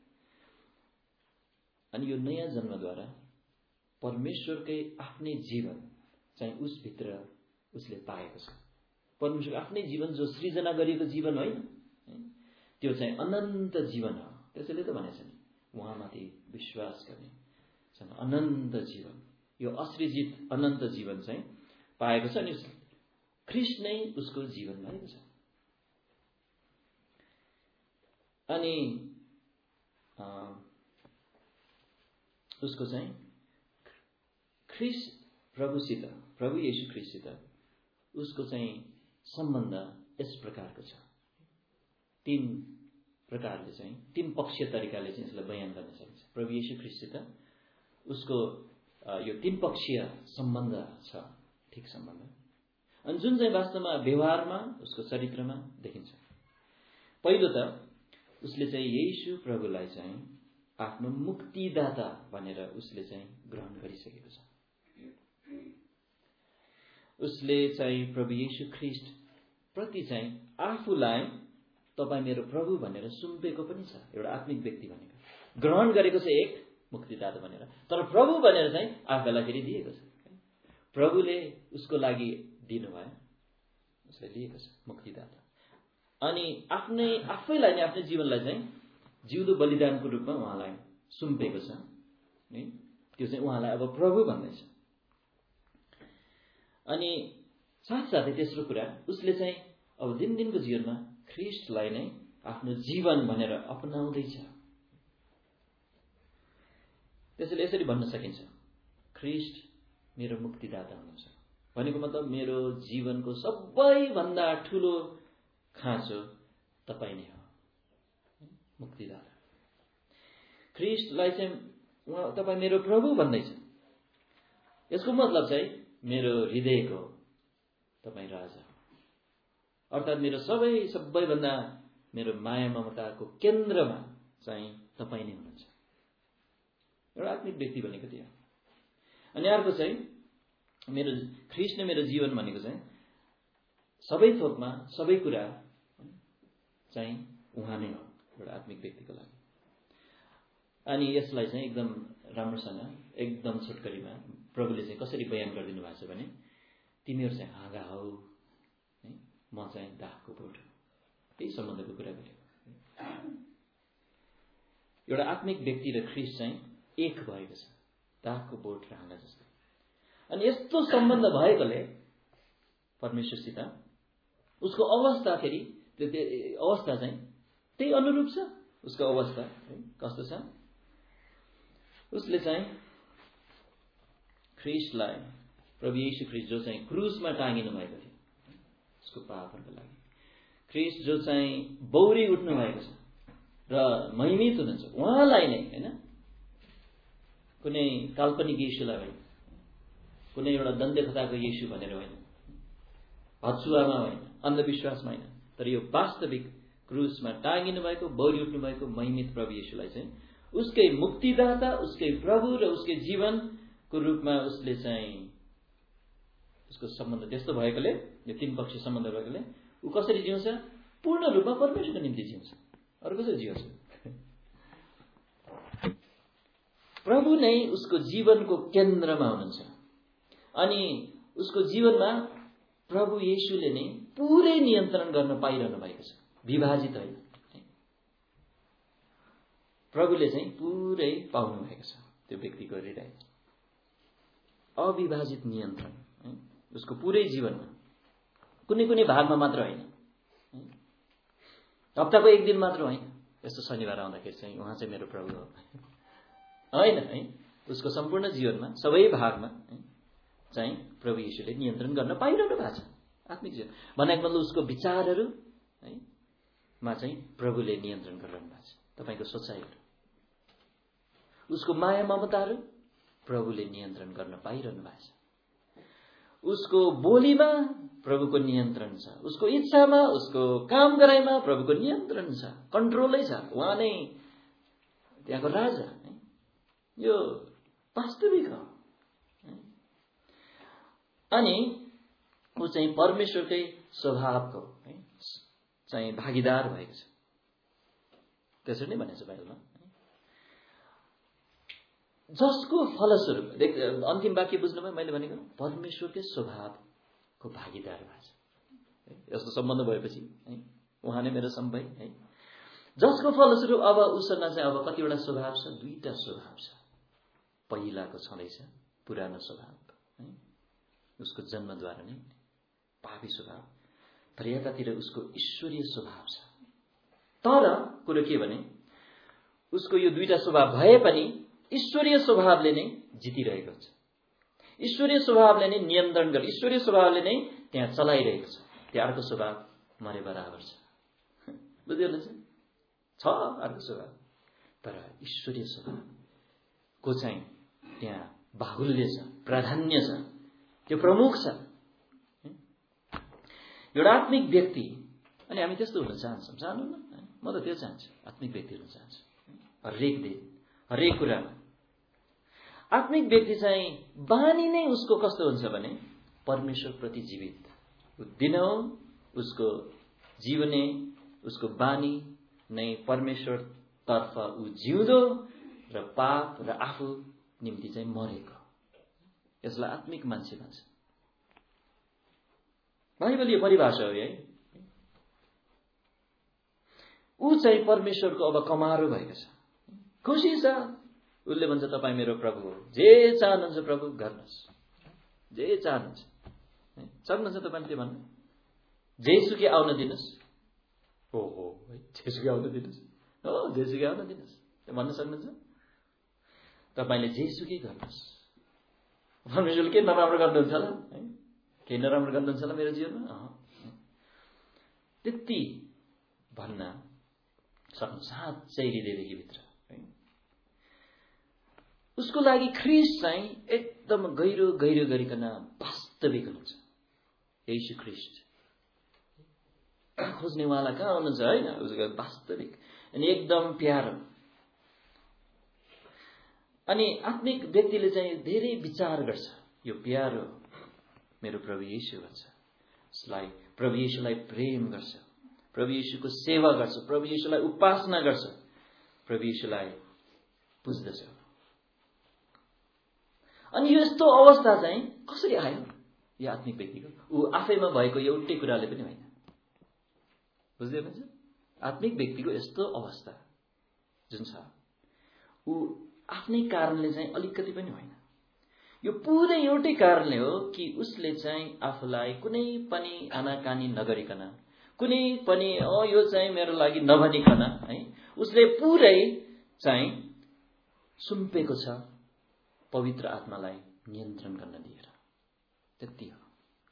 अनि यो नयाँ जन्मद्वारा परमेश्वरकै आफ्नै जीवन चाहिँ उसभित्र उसले पाएको छ। परमेश्वरको आफ्नै जीवन जो सृजना गरिएको जीवन होइन, त्यो चाहिँ अनन्त जीवन हो। त्यसैले त भनेछ नि उहाँमाथि विश्वास गर्ने अनन्त जीवन, यो असृजित अनन्त जीवन चाहिँ पाएको छ। अनि ख्रीष्ट नै उसको जीवन भएको छ। अनि उसको चाहिँ ख्रीष्ट प्रभुसित, प्रभु येशू ख्रीष्टसित उसको चाहिँ सम्बन्ध यस प्रकारको छ। तीन प्रकारले चाहिँ, तीन पक्षीय तरिकाले चाहिँ यसलाई बयान गर्न सकिन्छ। प्रभु येशू ख्रीष्टसित उसको यो तीन पक्षीय सम्बन्ध छ, ठिक सम्बन्ध। अनि जुन चाहिँ वास्तवमा व्यवहारमा उसको चरित्रमा देखिन्छ। पहिलो त उसले चाहिँ येशू प्रभुलाई चाहिँ आफ्नो मुक्तिदाता भनेर उसले चाहिँ ग्रहण गरिसकेको छ। उसले चाहिँ प्रभु येशू ख्रीष्ट प्रति चाहिँ आफूलाई तपाईँ मेरो प्रभु भनेर सुम्पेको पनि छ। एउटा आत्मिक व्यक्ति भनेको ग्रहण गरेको छ एक मुक्तिदाता भनेर, तर प्रभु भनेर चाहिँ आफूलाई फेरि दिएको छ। प्रभुले उसको लागि दिनुभयो, उसले लिएको छ मुक्तिदाता। अनि आफैलाई नै, आफ्नो जीवनलाई चाहिँ जिउँदो बलिदानको रूपमा उहाँलाई सुम्पेको छ है। त्यो चाहिँ उहाँलाई अब प्रभु भन्दैछ। अनि साथसाथै तेस्रो कुरा, उसले चाहिँ अब दिनदिनको जीवनमा ख्रीष्टलाई नै आफ्नो जीवन भनेर अपनाउँदैछ। त्यसैले यसरी भन्न सकिन्छ, ख्रीष्ट मेरो मुक्तिदाता हुनुहुन्छ भनेको मतलब मेरो जीवनको सबैभन्दा ठुलो खाँचो तपाईँ नै हो, मुक्तिदाता। ख्रीष्टलाई चाहिँ तपाईँ मेरो प्रभु भन्दैछ। यसको मतलब चाहिँ मेरो हृदयको तपाईँ राजा, अर्थात् मेरो सबैभन्दा मेरो माया ममताको केन्द्रमा चाहिँ तपाईँ नै हुनुहुन्छ। एउटा आत्मिक व्यक्ति भनेको त्यो। अनि अर्को चाहिँ मेरो ख्रीष्ट नै मेरो जीवन भनेको चाहिँ सबै थोकमा सबै कुरा चाहिँ उहाँ नै हो एउटा आत्मिक व्यक्तिको लागि। अनि यसलाई चाहिँ एकदम राम्रोसँग, एकदम छोटकरीमा प्रभुले चाहिँ कसरी बयान गरिदिनु भएको छ भने, तिमीहरू चाहिँ हाँगा हौ है, म चाहिँ दागको बोट। त्यही सम्बन्धको कुरा गरेको। एउटा आत्मिक व्यक्ति र ख्रीष्ट चाहिँ एक भएको छ, दागको बोट र हाँगा जस्तो। अनि यस्तो सम्बन्ध भएकोले परमेश्वरसित उसको अवस्था, फेरि त्यो अवस्था चाहिँ त्यही अनुरूप छ। उसको अवस्था कस्तो छ? उसले चाहिँ ख्रीष्टलाई, प्रभु येशू ख्रीष्ट जो चाहिँ क्रुसमा टाँगिनु भएको थियो उसको पापहरूको लागि, ख्रीष्ट जो चाहिँ बौरी उठ्नु भएको छ र महिमित हुनुहुन्छ, उहाँलाई नै होइन, कुनै काल्पनिक येशूलाई होइन, कुनै एउटा दण्डकथाको येशू भनेर होइन, हत्सुवामा होइन, अन्धविश्वासमा होइन, तर यो वास्तविक क्रुसमा टाँगिनु भएको, बौरी उठ्नु भएको महिमित प्रभु येशूलाई चाहिँ उसकै मुक्तिदाता, उसकै प्रभु र उसकै जीवनको रूपमा उसले चाहिँ उसको सम्बन्ध त्यस्तो भएकोले, यो तीन पक्षी सम्बन्ध भएकोले ऊ कसरी जिउँछ? पूर्ण रूपमा परमेश्वरको निम्ति जिउँछ। अरू कसरी जिउँछ? प्रभु नै उसको जीवनको केन्द्रमा हुनुहुन्छ। अनि उसको जीवनमा प्रभु येशूले नै पुरै नियन्त्रण गर्न पाइरहनु भएको छ, विभाजित होइन। प्रभुले चाहिँ पुरै पाउनु भएको छ त्यो व्यक्तिको हृदय, अविभाजित नियन्त्रण उसको पुरै जीवनमा, कुनै कुनै भागमा मात्र होइन, हप्ताको एक दिन मात्र होइन, यस्तो शनिबार आउँदाखेरि चाहिँ उहाँ चाहिँ मेरो प्रभु हो होइन है। उसको सम्पूर्ण जीवनमा सबै भागमा चाहिँ प्रभु येशूले नियन्त्रण गर्न पाइरहनु भएको छ आत्मिक जीवन भनेको मतलब उसको विचारहरू है मा चाहिँ प्रभुले नियन्त्रण गरिरहनु भएको छ। तपाईँको सोचाइहरू, उसको माया ममताहरू प्रभुले नियन्त्रण गर्न पाइरहनु भएको छ। उसको बोलीमा प्रभुको नियन्त्रण छ, उसको इच्छामा, उसको काम गराइमा प्रभुको नियन्त्रण छ, कन्ट्रोलै छ। उहाँ नै त्यहाँको राजा है। यो वास्तविक हो। अनि ऊ चाहिँ परमेश्वरकै स्वभावको है चाहिँ भागीदार भएको छ। त्यसरी नै भनेको छ बाइबलमा। जसको फलस्वरूप, अन्तिम वाक्य बुझ्नुभयो मैले भनेको, परमेश्वरकै स्वभावको भागीदार भएको छ। यस्तो सम्बन्ध भएपछि है उहाँ नै मेरो सम्भय है। जसको फलस्वरूप अब उसँग चाहिँ अब कतिवटा स्वभाव छ? 2टा स्वभाव छ। पहिलाको छँदैछ पुरानो स्वभाव, है, उसको जन्मद्वारा नै पापी स्वभाव, तर यतातिर उसको ईश्वरीय स्वभाव छ। तर कुरो के भने उसको यो 2टा स्वभाव भए पनि ईश्वरीय स्वभावले नै जितिरहेको छ। ईश्वरीय स्वभावले नै नियन्त्रण गर्छ, ईश्वरीय स्वभावले नै त्यहाँ चलाइरहेको छ। त्यो अर्को स्वभाव मरे बराबर छ। बुझ्दैन छ अर्को स्वभाव, तर ईश्वरीय स्वभावको चाहिँ त्यहाँ बाहुल्य छ, प्राधान्य छ, त्यो प्रमुख छ। एउटा आत्मिक व्यक्ति, अनि हामी त्यस्तो हुन चाहन्छौँ, चाहनुहुन्न? म त त्यो चाहन्छु, आत्मिक व्यक्ति हुन चाहन्छु। हरेक दिन हरेक कुरामा आत्मिक व्यक्ति चाहिँ बानी नै उसको कस्तो हुन्छ भने परमेश्वर प्रति जीवित। दिनौ उसको जीवने, उसको बानी नै परमेश्वर तर्फ ऊ जिउँदो र पाप र आफू निम्ति चाहिँ मरेको। यसलाई आत्मिक मान्छे भन्छ। बाइबल यो परिभाषा हो है। ऊ चाहिँ परमेश्वरको अब कमारो भएको छ, खुसी छ। उसले भन्छ तपाईँ मेरो प्रभु हो, जे चाहनुहुन्छ प्रभु गर्नुहोस्, जे चाहनुहुन्छ। सक्नुहुन्छ तपाईँले त्यो भन्नु? जेसुकै आउन दिनुहोस्। हो है, जेसुकै आउन दिनुहोस्, हो जेसुकै आउन दिनुहोस्, भन्न सक्नुहुन्छ? तपाईँले जेसुकै गर्नुहोस्। परमेश्वरले के नराम्रो गर्नुहुन्छ होला? है, केही नराम्रो गर्नुहुन्छ होला मेरो जीवनमा? त्यति भन्न सक्नु साँच्चै हृदयदेखि भित्र। उसको लागि ख्रीष्ट चाहिँ एकदम गहिरो गहिरो गरिकन वास्तविक हुन्छ। येशू ख्रीष्ट खोज्नेवाला कहाँ हुनुहुन्छ होइन, उसको वास्तविक अनि एकदम प्यारो। अनि आत्मिक व्यक्तिले चाहिँ धेरै विचार गर्छ, यो प्यारो मेरो प्रभु येशू भन्छ। उसलाई प्रभु येशूलाई प्रेम गर्छ, प्रभु येशूको सेवा गर्छ, प्रभु येशूलाई उपासना गर्छ, प्रभु येशूलाई पुज्दछ। अनि यो यस्तो अवस्था चाहिँ कसरी आयो यो आत्मिक व्यक्तिको? ऊ आफैमा भएको एउटै कुराले पनि होइन। बुझ्दै हुनुहुन्छ? आत्मिक व्यक्तिको यस्तो अवस्था जुन छ, ऊ आफ्नै कारणले चाहिँ अलिकति पनि होइन। यो पुरै एउटै कारणले हो कि उसले चाहिँ आफूलाई कुनै पनि आनाकानी नगरिकन, कुनै पनि यो चाहिँ मेरो लागि नभनिकन, है, उसले पुरै चाहिँ सुम्पेको छ पवित्र आत्मालाई नियन्त्रण गर्न दिएर। त्यति हो।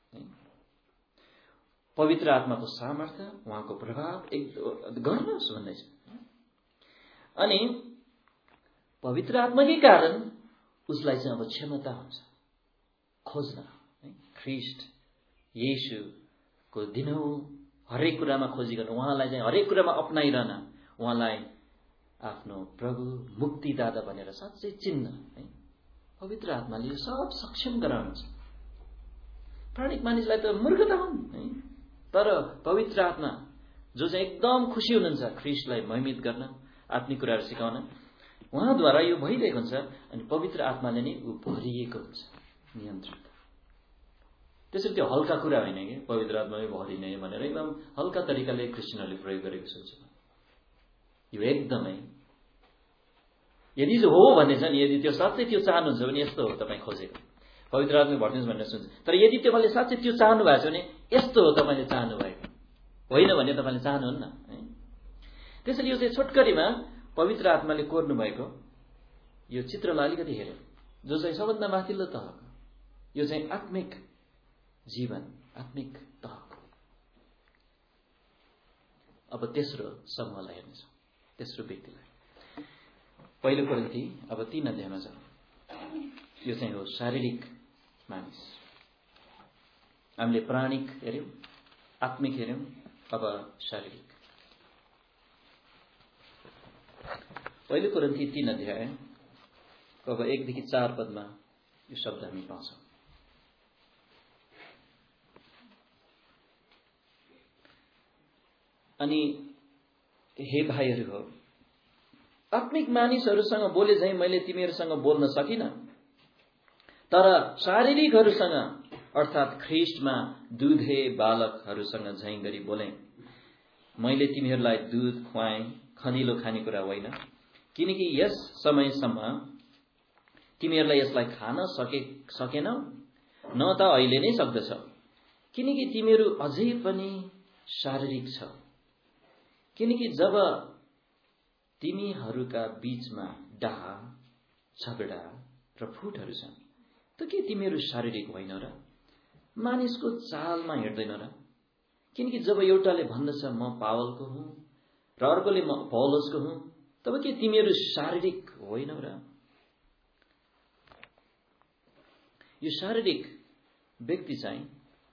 पवित्र आत्माको सामर्थ्य, उहाँको प्रभाव गर्नुहोस् भन्दै छ। अनि पवित्र आत्माकै कारण उसलाई चाहिँ अब क्षमता हुन्छ खोज्न, ख्रीष्ट येशूको दिनौ हरेक कुरामा खोजिकन उहाँलाई चाहिँ हरेक कुरामा अपनाइरहन, उहाँलाई आफ्नो प्रभु मुक्तिदाता भनेर साँच्चै चिन्न। है, पवित्र आत्माले यो सब सक्षम गराउनुहुन्छ। प्राणिक मानिसलाई त मूर्खता हुन्, है, तर पवित्र आत्मा जो चाहिँ एकदम खुसी हुनुहुन्छ ख्रीष्टलाई महिमित गर्न, आत्मिक कुराहरू सिकाउन, उहाँद्वारा यो भइरहेको हुन्छ। अनि पवित्र आत्माले नै ऊ भरिएको हुन्छ, नियन्त्रण। त्यसरी त्यो हल्का कुरा होइन कि पवित्र आत्माले भरिने भनेर एकदम हल्का तरिकाले क्रिस्चियनहरूले प्रयोग गरेको सोच्छ। यो एकदमै यदि हो भने चाहिँ यदि त्यो साँच्चै त्यो चाहनुहुन्छ भने यस्तो हो तपाईँ खोजेको, पवित्र आत्मा भर्नुहोस् भनेर सुन्छ। तर यदि तपाईँले साँच्चै त्यो चाहनु भएको छ भने यस्तो हो तपाईँले चाहनु भएको, होइन भने तपाईँले चाहनुहुन्न। है, त्यसैले यो चाहिँ छोटकरीमा पवित्र आत्माले कोर्नु भएको यो चित्रलाई अलिकति हेर्यो, जो चाहिँ सबभन्दा माथिल्लो तहको, यो चाहिँ आत्मिक जीवन, आत्मिक तहको। अब तेस्रो समूहलाई हेर्नेछौँ, तेस्रो व्यक्तिलाई। पहिलो कोरिन्थी अब 3 अध्यायमा छ। यो चाहिँ हो शारीरिक मानिस। हामीले प्राणिक हेर्यौं, आत्मिक हेर्यौं, अब शारीरिक। पहिलो कोरिन्थी 3 अध्याय अब 1 देखि 4 पदमा यो शब्द हामी पाउँछौँ। अनि हे भाइहरू हो, आत्मिक मानिसहरूसँग बोले झैं मैले तिमीहरूसँग बोल्न सकिनँ, तर शारीरिकहरूसँग अर्थात् ख्रीष्टमा दुधे बालकहरूसँग झैं गरी बोले। मैले तिमीहरूलाई दूध खुवाएँ, खनिलो खानेकुरा होइन, किनकि यस समयसम्म तिमीहरूलाई यसलाई खान सकेनौ, न त अहिले नै सक्दछौ, किनकि तिमीहरू अझै पनि शारीरिक छौ। किनकि जब तिमीहरूका बीचमा डाह, झगडा र फुटहरू छन्, त के तिमीहरू शारीरिक होइनौ र? मानिसको चालमा हिँड्दैनौ र? किनकि जब एउटाले भन्दछ म पावलको हुँ र अर्कोले म पौलसको हुँ, तब के तिमीहरू शारीरिक होइनौ र? यो शारीरिक व्यक्ति चाहिँ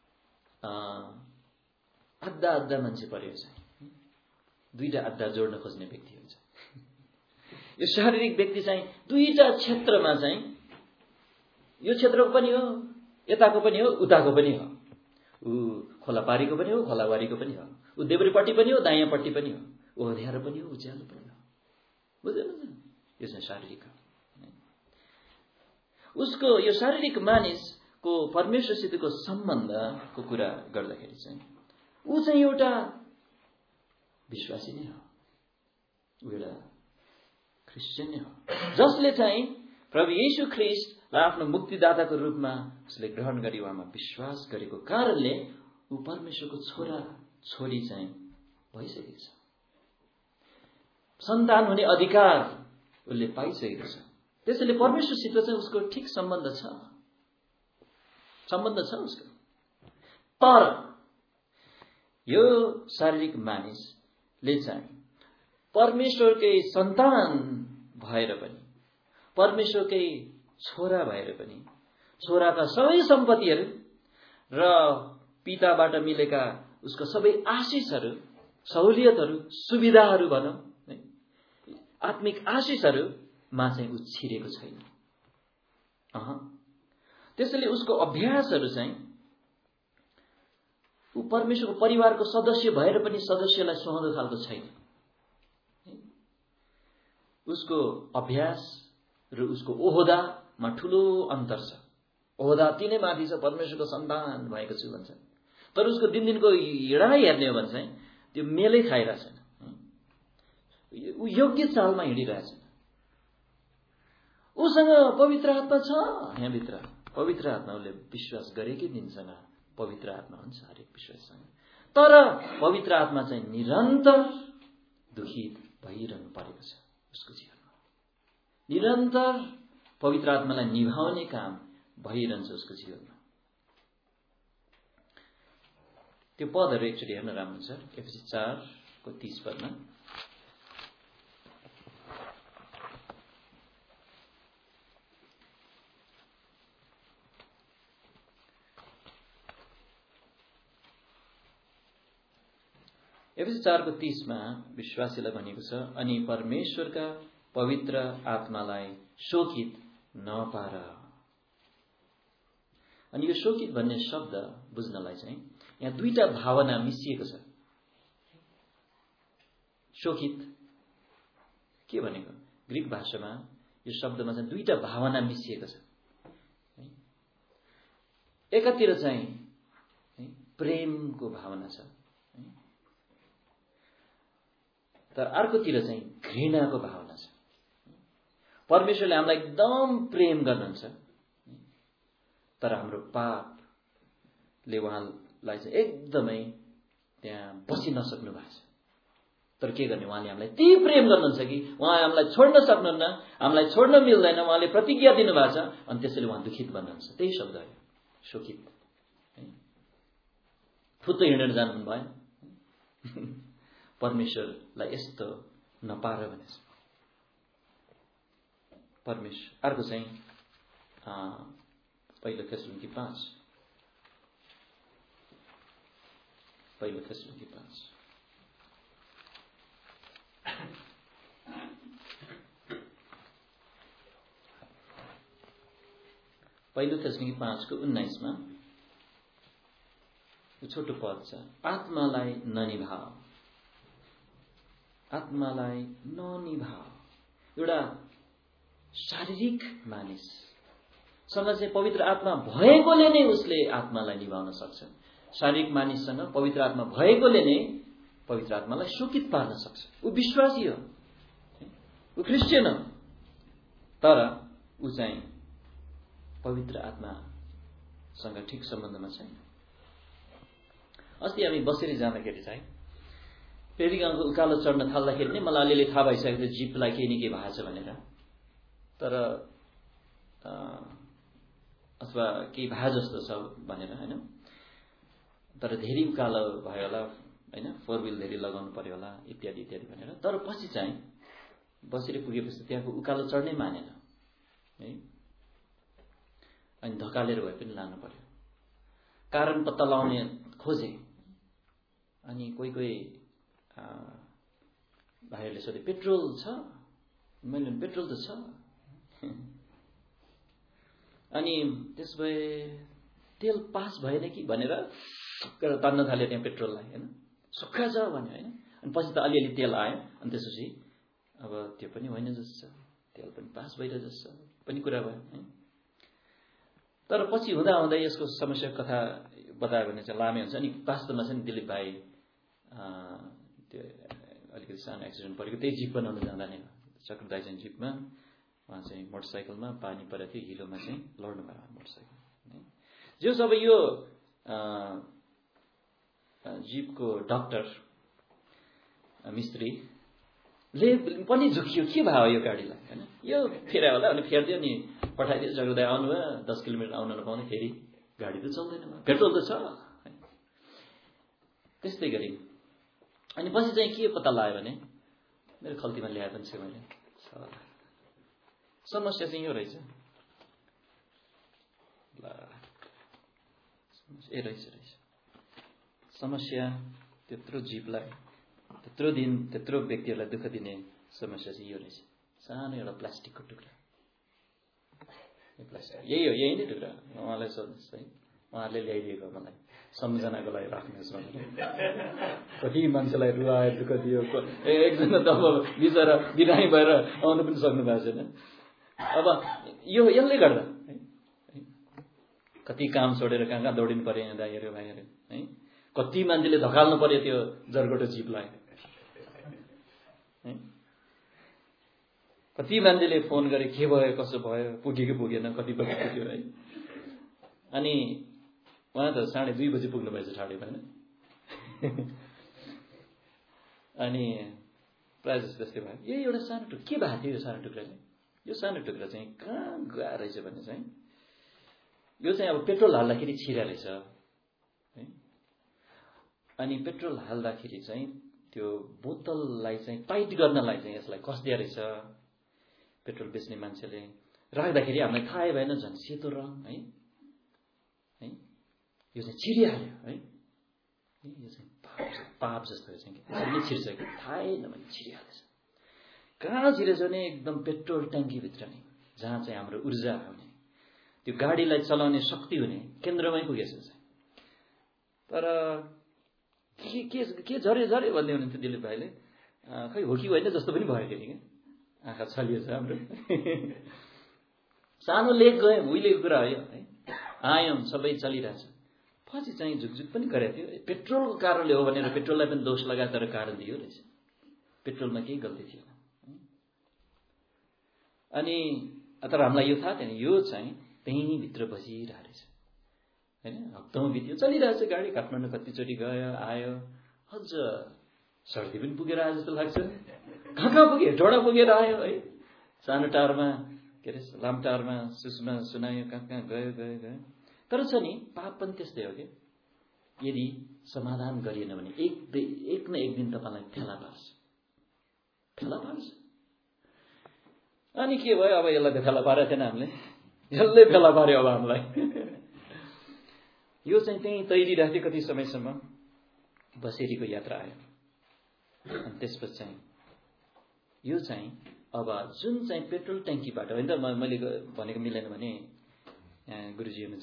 आधा मान्छे परेको छ, दुईटा आधा जोड्न खोज्ने व्यक्ति हुन्छ। यो शारीरिक व्यक्ति चाहिँ दुईटा क्षेत्रमा चाहिँ, यो क्षेत्रको पनि हो, यताको पनि हो, उताको पनि हो, ऊ खोलापारीको पनि हो, खोलावारीको पनि हो, ऊ देब्रेपट्टि पनि हो, दायाँपट्टि पनि हो, ऊ अँध्यारो पनि हो, उज्यालो पनि हो। बुझ्नुहुन्छ? यो चाहिँ शारीरिक हो। उसको यो शारीरिक मानिसको परमेश्वरसितको सम्बन्धको कुरा गर्दाखेरि चाहिँ ऊ चाहिँ एउटा विश्वासी नै हो, ऊ एउटा क्रिस्चियन नै हो, जसले चाहिँ प्रभु येशू ख्रीष्टलाई आफ्नो मुक्तिदाताको रूपमा उसले ग्रहण गरी उहाँमा विश्वास गरेको कारणले ऊ परमेश्वरको छोरा छोरी चाहिँ भइसकेको छ। सन्तान हुने अधिकार उसले पाइसकेको छ। त्यसैले परमेश्वरसित चाहिँ उसको ठिक सम्बन्ध छ उसको। तर यो शारीरिक मानिसले चाहिँ परमेश्वरकै सन्तान भएर पनि, परमेश्वरकै छोरा भएर पनि, छोराका सबै सम्पत्तिहरू र पिताबाट मिलेका उसको सबै आशिषहरू, सहुलियतहरू, सुविधाहरू भनौँ, आत्मिक आशिषहरूमा चाहिँ ऊ छिरेको छैन। त्यसैले उसको अभ्यासहरू चाहिँ ऊ परमेश्वरको परिवारको सदस्य भएर पनि सदस्यलाई सुहाउँदो खालको छैन। उसको अभ्यास र उसको ओहदामा ठुलो अन्तर छ। ओहदा तिनै माथि छ, परमेश्वरको सन्तान भएको छु भन्छ, तर उसको दिनदिनको हिँडाइ हेर्ने हो भने चाहिँ त्यो मेलै खाइरहेको छैन। ऊ योग्य चालमा हिँडिरहेछ। उसँग पवित्र आत्मा छ, यहाँभित्र पवित्र आत्मा उसले विश्वास गरेकै दिनसँग पवित्र आत्मा हुन्छ हरेक विश्वाससँग। तर पवित्र आत्मा चाहिँ निरन्तर दुखित भइरहनु परेको छ उसको जीवनमा। निरन्तर पवित्र आत्मालाई निभाउने काम भइरहन्छ उसको जीवनमा। त्यो पदहरू एकचोटि हेर्न राम्रो छ। एफएसी 4 को 30 पदमा एफएसी 4 को 30 मा विश्वासीलाई भनेको छ, अनि परमेश्वरका पवित्र आत्मालाई शोकित नपार। अनि यो शोकित भन्ने शब्द बुझ्नलाई चाहिँ यहाँ दुईटा भावना मिसिएको छ। शोकित के भनेको? ग्रीक भाषामा यो शब्दमा चाहिँ दुईटा भावना मिसिएको छ। एकातिर चाहिँ प्रेमको भावना छ, तर अर्कोतिर चाहिँ घृणाको भावना छ। परमेश्वरले हामीलाई एकदम प्रेम गर्नुहुन्छ, तर हाम्रो पापले उहाँलाई चाहिँ एकदमै त्यहाँ बसिन सक्नु भएको छ। तर के गर्ने, उहाँले हामीलाई त्यही प्रेम गर्नुहुन्छ कि उहाँ हामीलाई छोड्न सक्नुहुन्न, हामीलाई छोड्न मिल्दैन, उहाँले प्रतिज्ञा दिनुभएको छ। अनि त्यसैले उहाँ दुखित बन्नुहुन्छ। त्यही शब्द हो शोकित। फुत्तो हिँडेर जानु भएन, परमेश्वरलाई यस्तो नपार भनेछ। परमेश्वर अर्को चाहिँ पहिलो थेसलोनिकी 5 पहिलो थेसलोनिकी 5 पहिलो थेसलोनिकी 5 को 19 मा छोटो पद छ, आत्मालाई ननिभाओ, आत्मालाई ननिभाओ। एउटा शारीरिक मानिससँग चाहिँ पवित्र आत्मा भएकोले नै उसले आत्मालाई निभाउन सक्छ। शारीरिक मानिससँग पवित्र आत्मा भएकोले नै पवित्र आत्मालाई शोकित पार्न सक्छ। ऊ विश्वासी हो, ऊ क्रिस्चियन हो, तर ऊ चाहिँ पवित्र आत्मासँग ठिक सम्बन्धमा छैन। अस्ति हामी बसेर जाँदाखेरि चाहिँ फेरि गाउँको उकालो चढ्न थाल्दाखेरि नै मलाई अलिअलि थाहा भइसकेको थियो जिपलाई केही न केही भएको छ भनेर, तर अथवा केही भए जस्तो छ भनेर होइन, तर धेरै उकालो भयो होला होइन, 4 व्हील धेरै लगाउनु पर्यो होला इत्यादि इत्यादि भनेर। तर पछि चाहिँ बसेर पुगेपछि त्यहाँको उकालो चढ्नै मानेन है, अनि धकालेर भए पनि लानु पर्यो। कारण पत्ता लगाउने खोजे, अनि कोही कोही भाइहरूले सोधे पेट्रोल छ, मैले पेट्रोल त छ। अनि त्यस भए तेल पास भएन कि भनेर तान्न थाल्यो त्यहाँ पेट्रोललाई होइन, सुक्खा छ भन्यो होइन। अनि पछि त अलिअलि तेल आयो, अनि त्यसपछि अब त्यो पनि होइन जस्तो छ, तेल पनि पास भइरहेको जस्तो पनि कुरा भयो है। तर पछि हुँदा हुँदै यसको समस्या कथा बतायो भने चाहिँ लामै हुन्छ। अनि वास्तवमा चाहिँ दिलीप भाइ त्यो अलिकति सानो एक्सिडेन्ट परेको त्यही जिप बनाउनु जाँदा नै चक्रदाइ चाहिँ जिपमा, उहाँ चाहिँ मोटरसाइकलमा पानी परेको थियो, हिलोमा चाहिँ लड्नु भयो मोटरसाइकल। जो अब यो जिपको डक्टर मिस्त्रीले पनि झुकियो, के भयो यो गाडीलाई होइन, यो फेरा होला अनि फेरिदियो नि पठाइदियो। जग्दा आउनुभयो 10 किलोमिटर आउन नपाउने, फेरि गाडी त चल्दैन, पेट्रोल त छ। त्यस्तै गरी अनि पछि चाहिँ के पत्ता लाग्यो भने मेरो खल्तीमा ल्याए पनि छ मैले, समस्या चाहिँ यो रहेछ ल, रहेछ समस्या त्यत्रो जीवलाई त्यत्रो दिन त्यत्रो व्यक्तिहरूलाई दुःख दिने समस्या चाहिँ यो रहेछ। सानो एउटा प्लास्टिकको टुक्रा, यही हो, यही नै टुक्रा। उहाँलाई सोध्नुहोस् है, उहाँहरूले ल्याइदिएको मलाई सम्झनाको लागि राख्नुहोस् भनेर। कति मान्छेलाई रुवायो, दुःख दियो। एकजना त अब बिचरा बिरामी भएर आउनु पनि सक्नु भएको छैन। अब यो यसले गर्दा कति काम छोडेर कहाँ कहाँ दौडिनु पर्यो यहाँ दाइहरू भाइहरू है, कति मान्छेले धकाल्नु पर्यो त्यो जरगोटो जीपलाई है, कति मान्छेले फोन गरे के भयो कसो भयो, पुग्यो कि पुगेन, कति बजी पुग्यो है। अनि उहाँ त 2:30 बजी पुग्नु भएछ ठाडैमा होइन। अनि प्रायः जस्तो त्यस्तै भयो। यही एउटा सानो टुक्रा के भएको थियो, यो सानो टुक्राले, यो सानो टुक्रा चाहिँ कहाँ गएको रहेछ भने चाहिँ यो चाहिँ अब पेट्रोल हाल्दाखेरि छिरा रहेछ है। अनि पेट्रोल हाल्दाखेरि चाहिँ त्यो बोतललाई चाहिँ टाइट गर्नलाई चाहिँ यसलाई कस्दिया रहेछ पेट्रोल बेच्ने मान्छेले। राख्दाखेरि हामीलाई थाहै भएन, झन् सेतो रङ है, यो चाहिँ छिरिहाल्यो है। यो चाहिँ पाप जस्तो चाहिँ यसरी छिर्छ कि थाहै नभए छिरिहालेछ। कहाँ छिरेछ भने एकदम पेट्रोल ट्याङ्कीभित्र नै, जहाँ चाहिँ हाम्रो ऊर्जा हुने, त्यो गाडीलाई चलाउने शक्ति हुने केन्द्रमै पुगेछ चाहिँ। तर के झरे भन्दै हुनुहुन्थ्यो दिलीप भाइले, खै हो कि होइन जस्तो पनि भयो फेरि क्या, आँखा छलिएछ हाम्रो। सानो लेख गयौँ, उहिलेको कुरा हो है, आयौँ सबै चलिरहेछ। पछि चाहिँ झुकझुक पनि गरेको थियो, पेट्रोलको कारणले हो भनेर पेट्रोललाई पनि दोष लगाए, तर कारण दियो रहेछ, पेट्रोलमा केही गल्ती थिएन। अनि तर हामीलाई यो थाहा थिएन, यो चाहिँ त्यहीँ भित्र बसिरहेको रहेछ होइन। हप्तामा बित्यो, चलिरहेछ गाडी, काठमाडौँ कतिचोटि गयो आयो, अझ सर्दी पनि पुगेर आयो जस्तो लाग्छ। कहाँ कहाँ पुग्यो, ढोडा पुगेर आयो है, सानो टारमा के अरे लामो टारमा सुषमा सुनायो, कहाँ कहाँ गयो गयो गयो। तर छ नि पाप पनि त्यस्तै हो कि, यदि समाधान गरिएन भने एक न एक दिन तपाईँलाई फेला पार्छ। अनि के भयो, अब यसलाई त फेला पारेको थिएन हामीले, यसले फेला पार्यो अब हामीलाई। यो चाहिँ त्यहीँ तैरिरहेको थियो कति समयसम्म, बसेरीको यात्रा आयो। अनि त्यसपछि चाहिँ यो चाहिँ अब जुन चाहिँ पेट्रोल ट्याङ्कीबाट होइन, मैले भनेको मिलेन भने गुरुजी हुनुहुन्छ,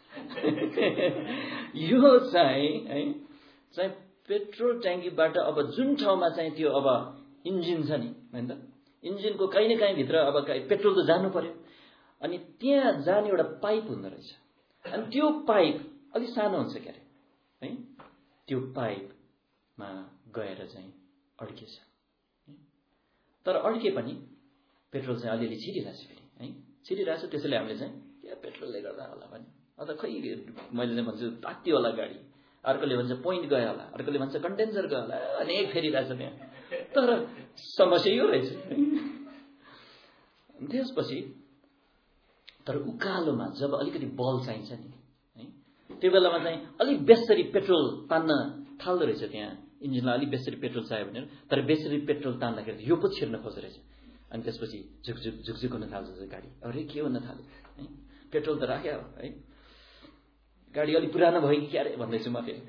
यो चाहिँ है चाहिँ पेट्रोल ट्याङ्कीबाट अब जुन ठाउँमा चाहिँ त्यो अब इन्जिन छ नि होइन, इन्जिनको कहीँ न कहीँ भित्र अब पेट्रोल त जानु पर्यो। अनि त्यहाँ जाने एउटा पाइप हुँदो रहेछ, अनि त्यो पाइप अलिक सानो हुन्छ क्या अरे है, त्यो पाइप मा गएर चाहिँ अड्केछ। तर अड्के पनि पेट्रोल चाहिँ अलिअलि छिरिरहेछ फेरि है, छिरिरहेछ। त्यसैले हामीले चाहिँ के पेट्रोलले गर्दा होला भने, अथवा खै मैले चाहिँ भन्छु तात्यो होला गाडी, अर्कोले भन्छ पोइन्ट गयो होला, अर्कोले भन्छ कन्डेन्सर गयो होला, अनेक फेरिरहेछ त्यहाँ। तर समस्या यो रहेछ। त्यसपछि तर उकालोमा जब अलिकति बल चाहिन्छ नि है, त्यो बेलामा चाहिँ अलिक बेसरी पेट्रोल तान्न थाल्दो रहेछ। त्यहाँ इन्जिनलाई अलिक बेसरी पेट्रोल चाहियो भनेर, तर बेसरी पेट्रोल तान्दाखेरि यो पो छिर्न खोज्दो रहेछ। अनि त्यसपछि झुकझुक झुकझुक हुन थाल्छ गाडी। अरे के हुन थाल्यो है, पेट्रोल त राख्यो है, गाडी अलिक पुरानो भयो कि क्या अरे भन्दैछु म फेरि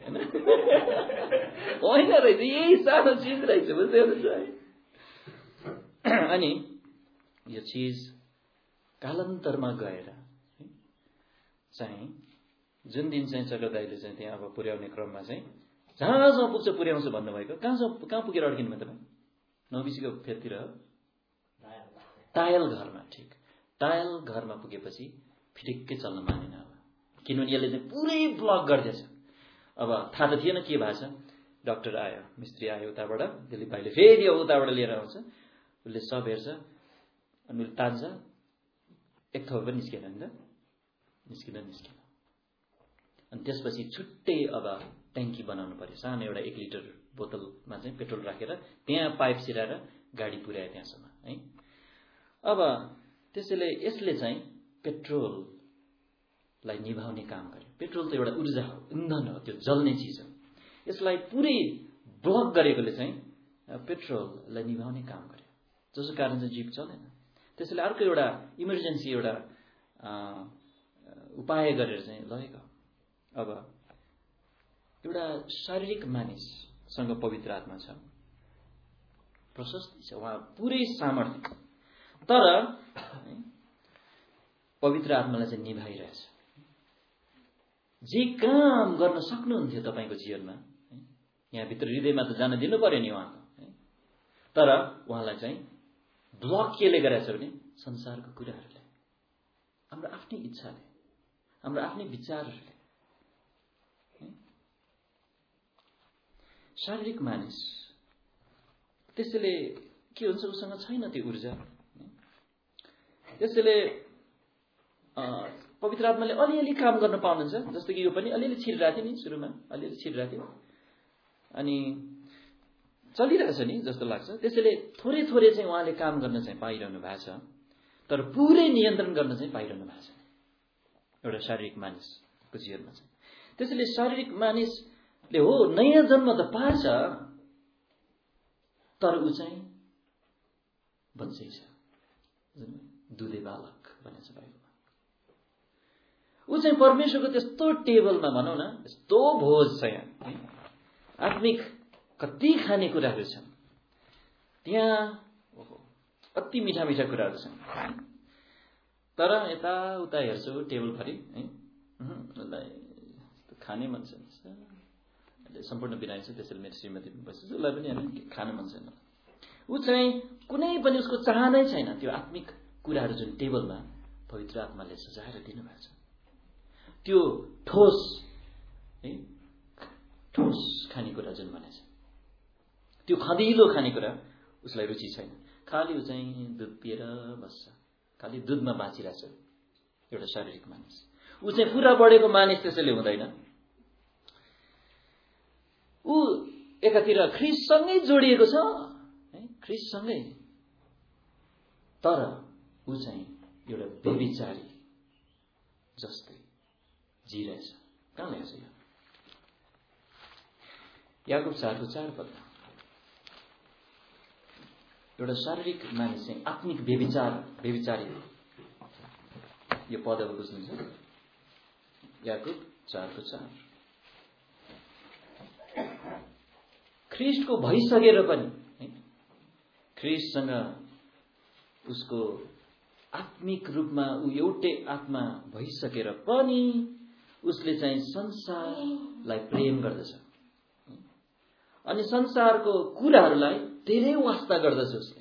होइन रहेछ, यही सानो चिज रहेछ बुझ्दै है। अनि यो चिज कालान्तरमा गएर चाहिँ जुन दिन चाहिँ चक्रदाइले चाहिँ त्यहाँ अब पुर्याउने क्रममा चाहिँ जहाँसम्म पुग्छ पुर्याउँछु भन्नुभएको, कहाँ पुगेर अड्किनु भयो तपाईँ? नौबिसीको फेदतिर टायल घरमा। ठिक, टायल घरमा पुगेपछि फिटिक्कै चल्न मानेन अब, किनभने यसले चाहिँ पुरै ब्लक गर्दैछ। अब थाहा त थिएन के भएको छ। डाक्टर आयो, मिस्त्री आयो उताबाट, दिलीप भाइले फेरि उताबाट लिएर आउँछ, उसले सब हेर्छ, अनि उसले तान्छ, एक थोप पनि निस्केन नि त, निस्किन। अनि त्यसपछि छुट्टै अब ट्याङ्की बनाउनु पर्यो, सानो एउटा 1 लिटर बोतलमा चाहिँ पेट्रोल राखेर त्यहाँ पाइप सिराएर गाडी पुर्यायो त्यहाँसम्म है। अब त्यसैले यसले चाहिँ पेट्रोललाई निभाउने काम गर्यो। पेट्रोल त एउटा ऊर्जा हो, इन्धन हो, त्यो जल्ने चिज हो। यसलाई पुरै ब्लक गरेकोले चाहिँ पेट्रोललाई निभाउने काम गर्यो, जसको कारण चाहिँ जिप चलेन। त्यसैले अर्को एउटा इमर्जेन्सी एउटा उपाय गरेर चाहिँ लगेको। अब एउटा शारीरिक मानिससँग पवित्र आत्मा छ, प्रशस्ति छ, उहाँ पुरै सामर्थ्य, तर पवित्र आत्मालाई चाहिँ निभाइरहेछ। जे काम गर्न सक्नुहुन्थ्यो तपाईँको जीवनमा, यहाँभित्र हृदयमा त जान दिनु पर्यो नि उहाँको, तर उहाँलाई चाहिँ ब्लक केले गरेछ भने संसारको कुराहरूले, हाम्रो आफ्नै इच्छाले, हाम्रो आफ्नै विचारहरूले। शारीरिक मानिस त्यसैले के हुन्छ, उसँग छैन त्यो ऊर्जा। त्यसैले पवित्र आत्माले अलिअलि काम गर्न पाउनुहुन्छ। जस्तो कि यो पनि अलिअलि छिरिरहेको थियो नि, सुरुमा अलिअलि छिरिरहेको थियो, अनि चलिरहेछ नि जस्तो लाग्छ। त्यसैले थोरै थोरै चाहिँ उहाँले काम गर्न चाहिँ पाइरहनु भएको छ, तर पुरै नियन्त्रण गर्न चाहिँ पाइरहनु भएको छ एउटा शारीरिक मानिसको जीवनमा चाहिँ। त्यसैले शारीरिक मानिसले हो नयाँ जन्म त पाछ, तर ऊ चाहिँ बन्छै छ, दुधे बालक भनेको छ बाइबलमा। ऊ चाहिँ परमेश्वरको त्यस्तो टेबलमा भनौँ न, यस्तो भोज छ यहाँ, आत्मिक कति खानेकुराहरू छन् त्यहाँ, कति मिठा मिठा कुराहरू छन्। तर यताउता हेर्छु टेबलभरि है, उसलाई खाने मन छैन, सम्पूर्ण बिरामी छ, त्यसैले मेरो श्रीमती पनि बस्छु, उसलाई पनि होइन खान मन छैन। ऊ चाहिँ कुनै पनि उसको चाहनै छैन त्यो आत्मिक कुराहरू जुन टेबलमा पवित्र आत्माले सजाएर दिनुभएको छ, त्यो ठोस है, ठोस खानेकुरा जुन भनेछ, त्यो खदिलो खानेकुरा उसलाई रुचि छैन। खालि ऊ चाहिँ दुध पिएर बस्छ, खालि दुधमा बाँचिरहेछ एउटा शारीरिक मानिस। ऊ चाहिँ पुरा बढेको मानिस त्यसैले हुँदैन। ऊ एकातिर ख्रिस्टसँगै जोडिएको छ है, ख्रिस्टसँगै, तर ऊ चाहिँ एउटा व्यभिचारी जस्तै जिरहेछ। कहाँ ल्याएछ यो? याकुब 4:4 एउटा शारीरिक मानिस चाहिँ आत्मिक व्यभिचारी यो पदहरू बुझ्नुहुन्छ? याकुब 4:4 ख्रिस्टको भइसकेर पनि है, ख्रिस्टसँग उसको आत्मिक रूपमा ऊ एउटै आत्मा भइसकेर पनि उसले चाहिँ संसारलाई प्रेम गर्दछ अनि संसारको कुराहरूलाई धेरै वास्ता गर्दछ उसले।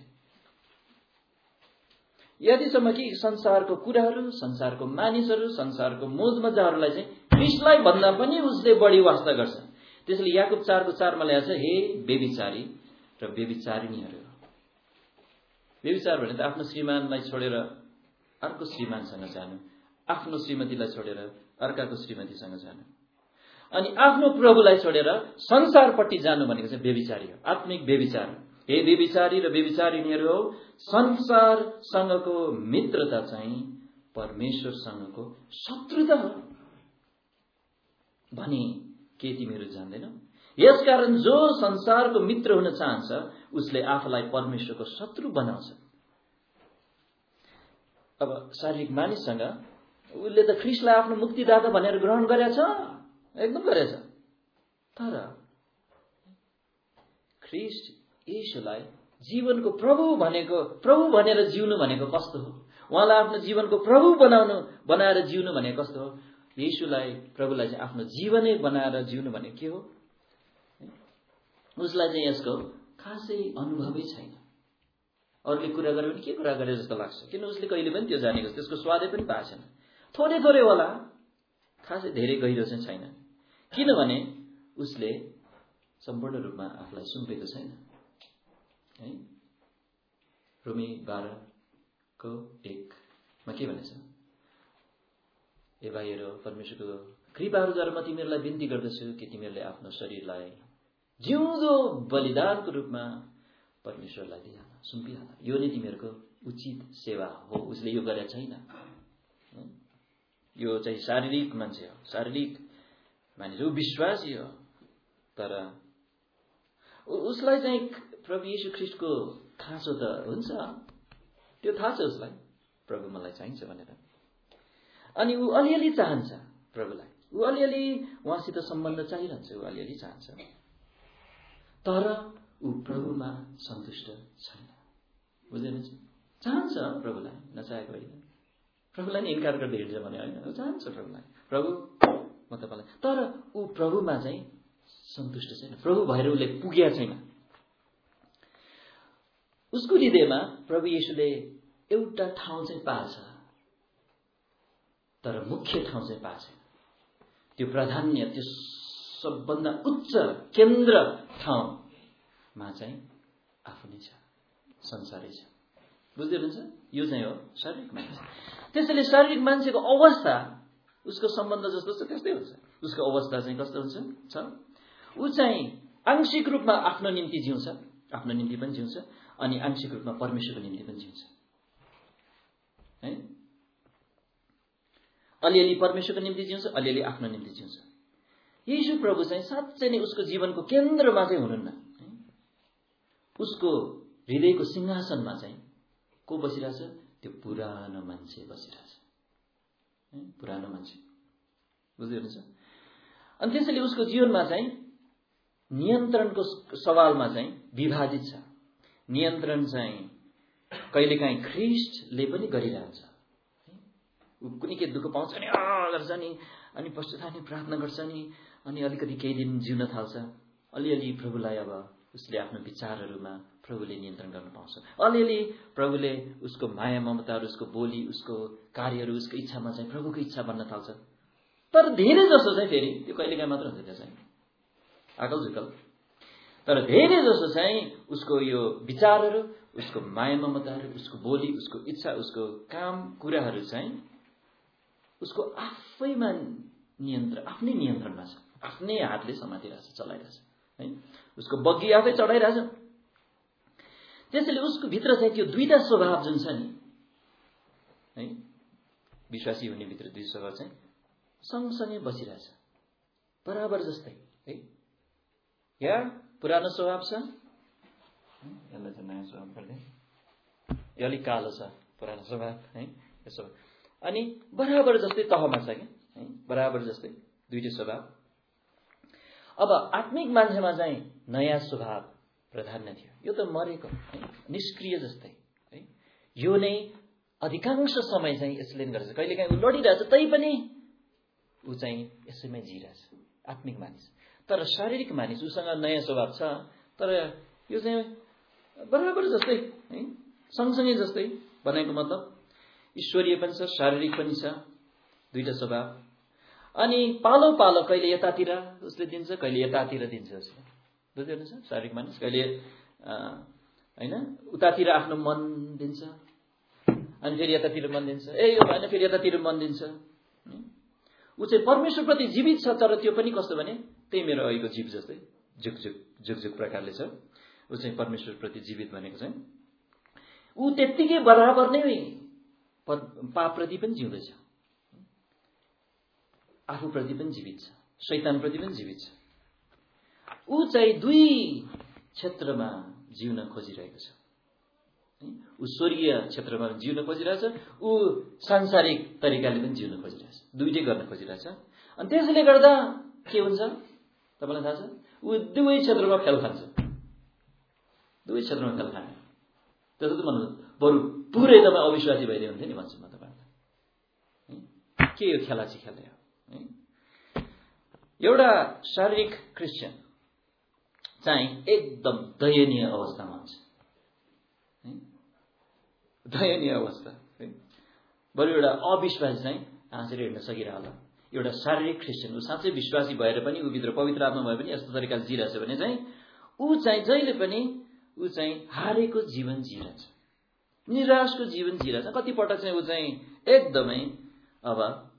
यतिसम्म कि संसारको कुराहरू, संसारको मानिसहरू, संसारको मोज मजाहरूलाई चाहिँ ख्रिस्टलाई भन्दा पनि उसले बढी वास्ता गर्छ। त्यसैले याकुब 4:4 मा ल्याएको छ, हे व्यभिचारी र व्यभिचारिणीहरू। व्यभिचार भने त आफ्नो श्रीमानलाई छोडेर अर्को श्रीमानसँग जानु, आफ्नो श्रीमतीलाई छोडेर अर्काको श्रीमतीसँग जानु, अनि आफ्नो प्रभुलाई छोडेर संसारपट्टि जानु भनेको चाहिँ व्यभिचारी हो, आत्मिक व्यभिचार। हे व्यभिचारी र व्यभिचारिणीहरू हो, संसारसँगको मित्रता चाहिँ परमेश्वरसँगको शत्रुता हो भने के तिमीहरू जान्दैनौ? यसकारण जो संसारको मित्र हुन चाहन्छ उसले आफूलाई परमेश्वरको शत्रु बनाउँछ। अब शारीरिक मानिससँग उसले त ख्रीष्टलाई आफ्नो मुक्तिदाता भनेर ग्रहण गरेछ, एकदम गरेछ, तर ख्रीष्ट येशूलाई जीवनको प्रभु भनेर जिउनु भनेको कस्तो हो? उहाँलाई आफ्नो जीवनको प्रभु बनाएर जिउनु भनेको कस्तो हो? येशूलाई, प्रभुलाई चाहिँ आफ्नो जीवनै बनाएर जिउनु भनेको के हो? उसलाई चाहिँ यसको खासै अनुभवै छैन। अरूले कुरा गरे भने के कुरा गरे जस्तो लाग्छ, किन उसले कहिले पनि त्यो जानेको, त्यसको स्वादै पनि पाएको छैन। थोरै थोरै होला, खासै धेरै गहिरो चाहिँ छैन, किनभने उसले सम्पूर्ण रूपमा आफूलाई सुम्पेको छैन है। रोमी 12:1 मा के भनेछ? ए भाइहरू, परमेश्वरको कृपाहरूद्वारा म तिमीहरूलाई बिन्ती गर्दछु कि तिमीहरूले आफ्नो शरीरलाई जिउँदो बलिदानको रूपमा परमेश्वरलाई दिइहाल, सुम्पिहाल, यो नै तिमीहरूको उचित सेवा हो। उसले यो गरेको छैन। यो चाहिँ शारीरिक मान्छे हो, शारीरिक मानिस हो, विश्वासी हो, तर उसलाई चाहिँ प्रभु येशू ख्रीष्टको खाँचो त हुन्छ, त्यो थाहा छ उसलाई प्रभु मलाई चाहिन्छ भनेर। अनि ऊ अलिअलि चाहन्छ प्रभुलाई, ऊ अलिअलि उहाँसित सम्बन्ध चाहिरहन्छ, ऊ अलिअलि चाहन्छ, तर ऊ प्रभुमा सन्तुष्ट छैन। बुझ्नुहुन्छ? चाहन्छ प्रभुलाई, नचाहेको होइन। प्रभुलाई नै इन्कार गर्दै हिँड्छ भने होइन, चाहन्छ प्रभुलाई, प्रभु म तपाईँलाई, तर ऊ प्रभुमा चाहिँ सन्तुष्ट छैन, प्रभु भएर उसले पुगेको छैन। उसको हृदयमा प्रभु येशूले एउटा ठाउँ चाहिँ पाएछ, तर मुख्य ठाउँ चाहिँ पाएको छैन। त्यो प्राधान्य, त्यो सबभन्दा उच्च केन्द्र ठाउँमा चाहिँ आफू नै छ, संसारै छ। बुझ्दै हुनुहुन्छ? यो चाहिँ हो शारीरिक मान्छे। त्यसैले शारीरिक मान्छेको अवस्था उसको सम्बन्ध जस्तो छ त्यस्तै हुन्छ। उसको अवस्था चाहिँ कस्तो हुन्छ? ऊ चाहिँ आंशिक रूपमा आफ्नो निम्ति जिउँछ, आफ्नो निम्ति पनि जिउँछ, अनि आंशिक रूपमा परमेश्वरको निम्ति पनि जिउँछ है। अलिअलि परमेश्वरको निम्ति जिउँछ, अलिअलि आफ्नो निम्ति जिउँछ। येशू प्रभु चाहिँ साँच्चै नै उसको जीवनको केन्द्रमा चाहिँ हुनुहुन्न। उसको हृदयको सिंहासनमा चाहिँ को बसिरहेछ? त्यो पुरानो मान्छे बसिरहेछ, पुरानो मान्छे। बुझ्दै हुनुहुन्छ? अनि त्यसैले उसको जीवनमा चाहिँ नियन्त्रणको सवालमा चाहिँ विभाजित छ। नियन्त्रण चाहिँ कहिलेकाहीँ ख्रीष्टले पनि गरिरहन्छ। कुनै के दुःख पाउँछ नि गर्छ नि, अनि पश्चाताप नि प्रार्थना गर्छ नि, अनि अलिकति केही दिन जिउन थाल्छ। अलिअलि प्रभुलाई अब उसले आफ्नो विचारहरूमा प्रभुले नियन्त्रण गर्न पाउँछ। अलिअलि प्रभुले उसको माया ममताहरू, उसको बोली, उसको कार्यहरू, उसको इच्छामा चाहिँ प्रभुको इच्छा बन्न थाल्छ। तर धेरै जसो चाहिँ फेरि त्यो कहिलेकाहीँ मात्र हुन्छ, त्यो चाहिँ आकल झुकल। तर धेरै जसो चाहिँ उसको यो विचारहरू, उसको माया ममताहरू, उसको बोली, उसको इच्छा, उसको काम कुराहरू चाहिँ उसको आफैमा आफ्नै नियन्त्रणमा छ, आफ्नै हातले समातिरहेछ, चलाइरहेछ है। उसको बग्गी आफै चढाइरहेछ। त्यसैले उसको भित्र चाहिँ त्यो दुईटा स्वभाव जुन छ नि है, विश्वासी हुने भित्र दुई स्वभाव चाहिँ सँगसँगै बसिरहेछ, बराबर जस्तै है। या पुरानो स्वभाव छ, यसलाई चाहिँ नयाँ स्वभाव गर्दै, यो अलिक कालो छ पुरानो स्वभाव है, यसो अनि बराबर जस्तै तहमा छ क्या है, बराबर जस्तै दुईटै स्वभाव। अब आत्मिक मान्छेमा चाहिँ नयाँ स्वभाव प्राधान्य थियो। यो त मरेको है, निष्क्रिय जस्तै है। यो नै अधिकांश समय चाहिँ यसले गर्छ। कहिलेकाहीँ ऊ लडिरहेछ तै पनि ऊ चाहिँ यसैमै जिरहेछ, आत्मिक मानिस। तर शारीरिक मानिस, उसँग नयाँ स्वभाव छ, तर यो चाहिँ बराबर जस्तै है, सँगसँगै जस्तै बनाएको। मतलब ईश्वरीय पनि छ, शारीरिक पनि छ, दुईटा स्वभाव। अनि पालो पालो कहिले यतातिर उसले दिन्छ, कहिले यतातिर दिन्छ उसले। बुझ्दै हुनुहुन्छ? शारीरिक मानिस कहिले होइन उतातिर आफ्नो मन दिन्छ, अनि फेरि यतातिर मन दिन्छ, यो भएन फेरि यतातिर मन दिन्छ। ऊ चाहिँ परमेश्वरप्रति जीवित छ, तर त्यो पनि कस्तो भने त्यही मेरो अहिलेको जीव जस्तै झुकझुक प्रकारले छ। ऊ चाहिँ परमेश्वरप्रति जीवित भनेको चाहिँ ऊ त्यत्तिकै बराबर नै पापप्रति पनि जिउँदैछ, आफूप्रति पनि जीवित छ, शैतानप्रति पनि जीवित छ। ऊ चाहिँ दुई क्षेत्रमा जिउन खोजिरहेको छ। ऊ स्वर्गीय क्षेत्रमा जिउन खोजिरहेछ, ऊ सांसारिक तरिकाले पनि जिउन खोजिरहेछ, दुईटै गर्न खोजिरहेछ। अनि त्यसले गर्दा के हुन्छ तपाईँलाई थाहा छ? ऊ दुवै क्षेत्रमा फेल खान्छ, दुवै क्षेत्रमा फेल खाने। त्यसो त भन्नु बरु पुरै तपाईँ अविश्वासी भइदियो हुन्थ्यो नि भन्छु म तपाईँलाई। के यो खेला चाहिँ खेल्यो? एउटा शारीरिक क्रिस्चियन चाहिँ एकदम दयनीय अवस्थामा हुन्छ, दयनीय अवस्था। बरु एउटा अविश्वासी चाहिँ हाँसेर हिँड्न सकिरहला। एउटा शारीरिक क्रिस्चियन, ऊ साँच्चै विश्वासी भएर पनि ऊ भित्र पवित्र आत्मा भए पनि यस्तो तरिकाले जिरहेछ भने चाहिँ ऊ चाहिँ जहिले पनि ऊ चाहिँ हारेको जीवन जिरहेछ, निराशको जीवन जिरहेछ। कतिपटक चाहिँ ऊ चाहिँ एकदमै अब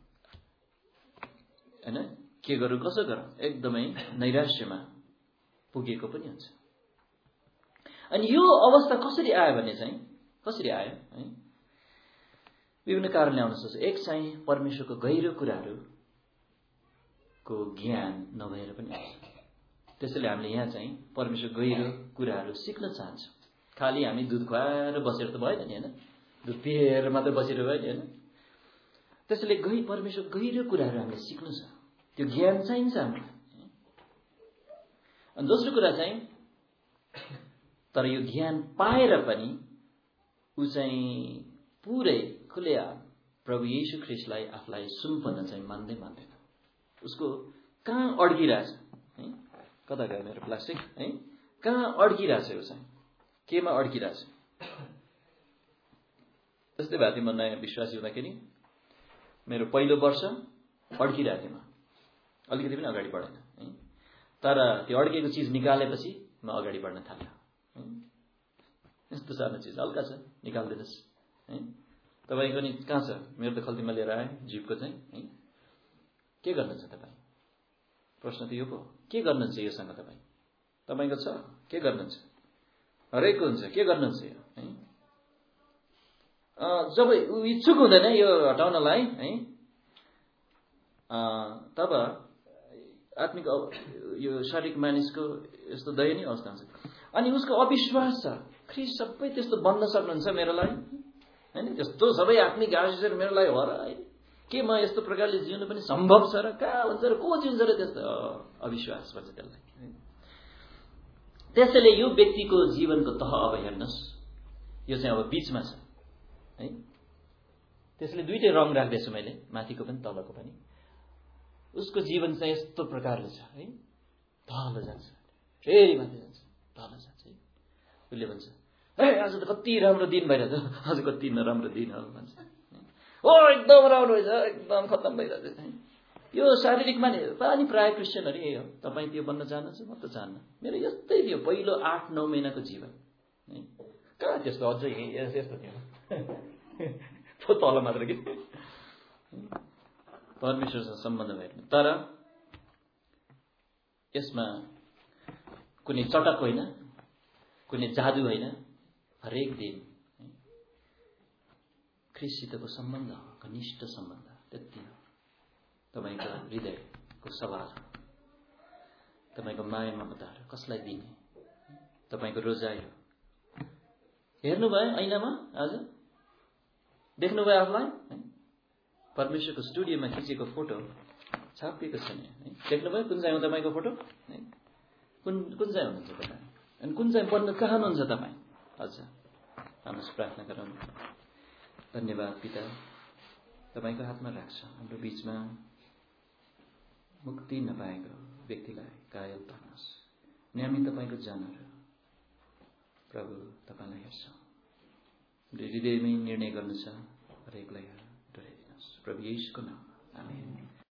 होइन के गरौँ कसो गरौँ एकदमै नैराश्यमा पुगेको पनि हुन्छ। अनि यो अवस्था कसरी आयो भने चाहिँ कसरी आयो है? विभिन्न कारणले आउन सक्छ। एक चाहिँ परमेश्वरको गहिरो कुराहरूको ज्ञान नभएर पनि आउँछ। त्यसैले हामीले यहाँ चाहिँ परमेश्वर गहिरो कुराहरू सिक्न चाहन्छौँ। खालि हामी दुध खुवाएर बसेर त भएन नि, होइन? दुध पिएर मात्रै बसेर भयो नि, होइन? त्यसैले परमेश्वर गहिरो कुराहरू हामीले सिक्नु छ, त्यो ज्ञान चाहिन्छ हामीलाई। अनि दोस्रो कुरा चाहिँ तर यो ज्ञान पाएर पनि ऊ चाहिँ पुरै खुलेआम प्रभु येशू ख्रीष्टलाई आफूलाई सुम्पन चाहिँ मान्दैन। उसको कहाँ अड्किरहेछ है? कता गयो मेरो प्लास्टिक है? कहाँ अड्किरहेछ? ऊ चाहिँ केमा अड्किरहेछ? त्यस्तै भएको थियो। म नयाँ विश्वासी हुँदाखेरि मेरो पहिलो वर्ष अड्किरहेको थिएँ, म अलिकति पनि अगाडि बढेन है। तर त्यो अड्केको चिज निकालेपछि म अगाडि बढ्न थालेँ। यस्तो सानो चिज हल्का छ, निकालिदिनुहोस् है। तपाईँको नि कहाँ छ? मेरो त खल्तीमा लिएर आएँ जिपको चाहिँ है। के गर्नुहुन्छ तपाईँ? प्रश्न त यो पो, के गर्नुहुन्छ योसँग? तपाईँको छ, के गर्नुहुन्छ? हरेकको हुन्छ, के गर्नुहुन्छ यो है? जब इच्छुक हुँदैन यो हटाउनलाई है, तब आत्मिक यो शारीरिक मानिसको यस्तो दयनीय अवस्था हुन्छ। अनि उसको अविश्वास छ, ख्रीष्ट सबै त्यस्तो बन्न सक्नुहुन्छ मेरो लागि हैन? त्यस्तो सबै आत्मिक आशिषहरू मेरो लागि हो र? के म यस्तो प्रकारले जिउनु पनि सम्भव छ र? कहाँ हुन्छ र? को जिउँछ र? त्यस्तो अविश्वास भन्छ त्यसलाई। त्यसैले यो व्यक्तिको जीवनको तह अब हेर्नुहोस्, यो चाहिँ अब बीचमा छ है। त्यसले दुईटै रङ राख्दैछु मैले, माथिको पनि तलको पनि। उसको जीवन चाहिँ यस्तो प्रकारले छ है, तल जान्छ फेरि माथि जान्छ, तल जान्छ है। उसले भन्छ ए आज त कति राम्रो दिन भइरहेछ, आज कति नराम्रो दिन हो भन्छ। ओ एकदम राम्रो भएछ, एकदम खत्तम भइरहेछ है। यो शारीरिक माने पनि प्राय क्रिस्चियनहरू यही हो। तपाईँ त्यो बन्न चाहनुहुन्छ, म त चाहन्न। मेरो यस्तै थियो पहिलो 8-9 महिनाको जीवन है। कहाँ त्यस्तो अझै यस्तो थियो तल मात्र कि परमेश्वरसँग सम्बन्ध भएर। तर यसमा कुनै चटक होइन, कुनै जादु होइन। हरेक दिन ख्रीष्टसितको सम्बन्ध, घनिष्ठ सम्बन्ध, त्यति हो। तपाईँको हृदयको सवाल, तपाईँको माया ममताहरू कसलाई दिने, तपाईँको रोजाइ हो। हेर्नुभयो ऐनामा आज? देख्नुभयो आफूलाई? परमेश्वरको स्टुडियोमा खिचेको फोटो छापिएको छ नि है। देख्नुभयो कुन चाहिँ हो तपाईँको फोटो है? कुन चाहिँ हुनुहुन्छ तपाईँ? अनि कुन चाहिँ बन्न चाहनुहुन्छ तपाईँ? अच्छा, हामी प्रार्थना गरौँ। धन्यवाद पिता, तपाईँको हातमा राख्छ हाम्रो बीचमा मुक्ति नपाएको व्यक्तिलाई कायल पार्नुहोस्। अनि हामी तपाईँको जनहरू प्रभु तपाईँलाई हेर्छौँ। हृदयमै निर्णय गर्नु छ, हरेकलाई डराइदिनुहोस् प्रभु येशूको नाममा, आमेन।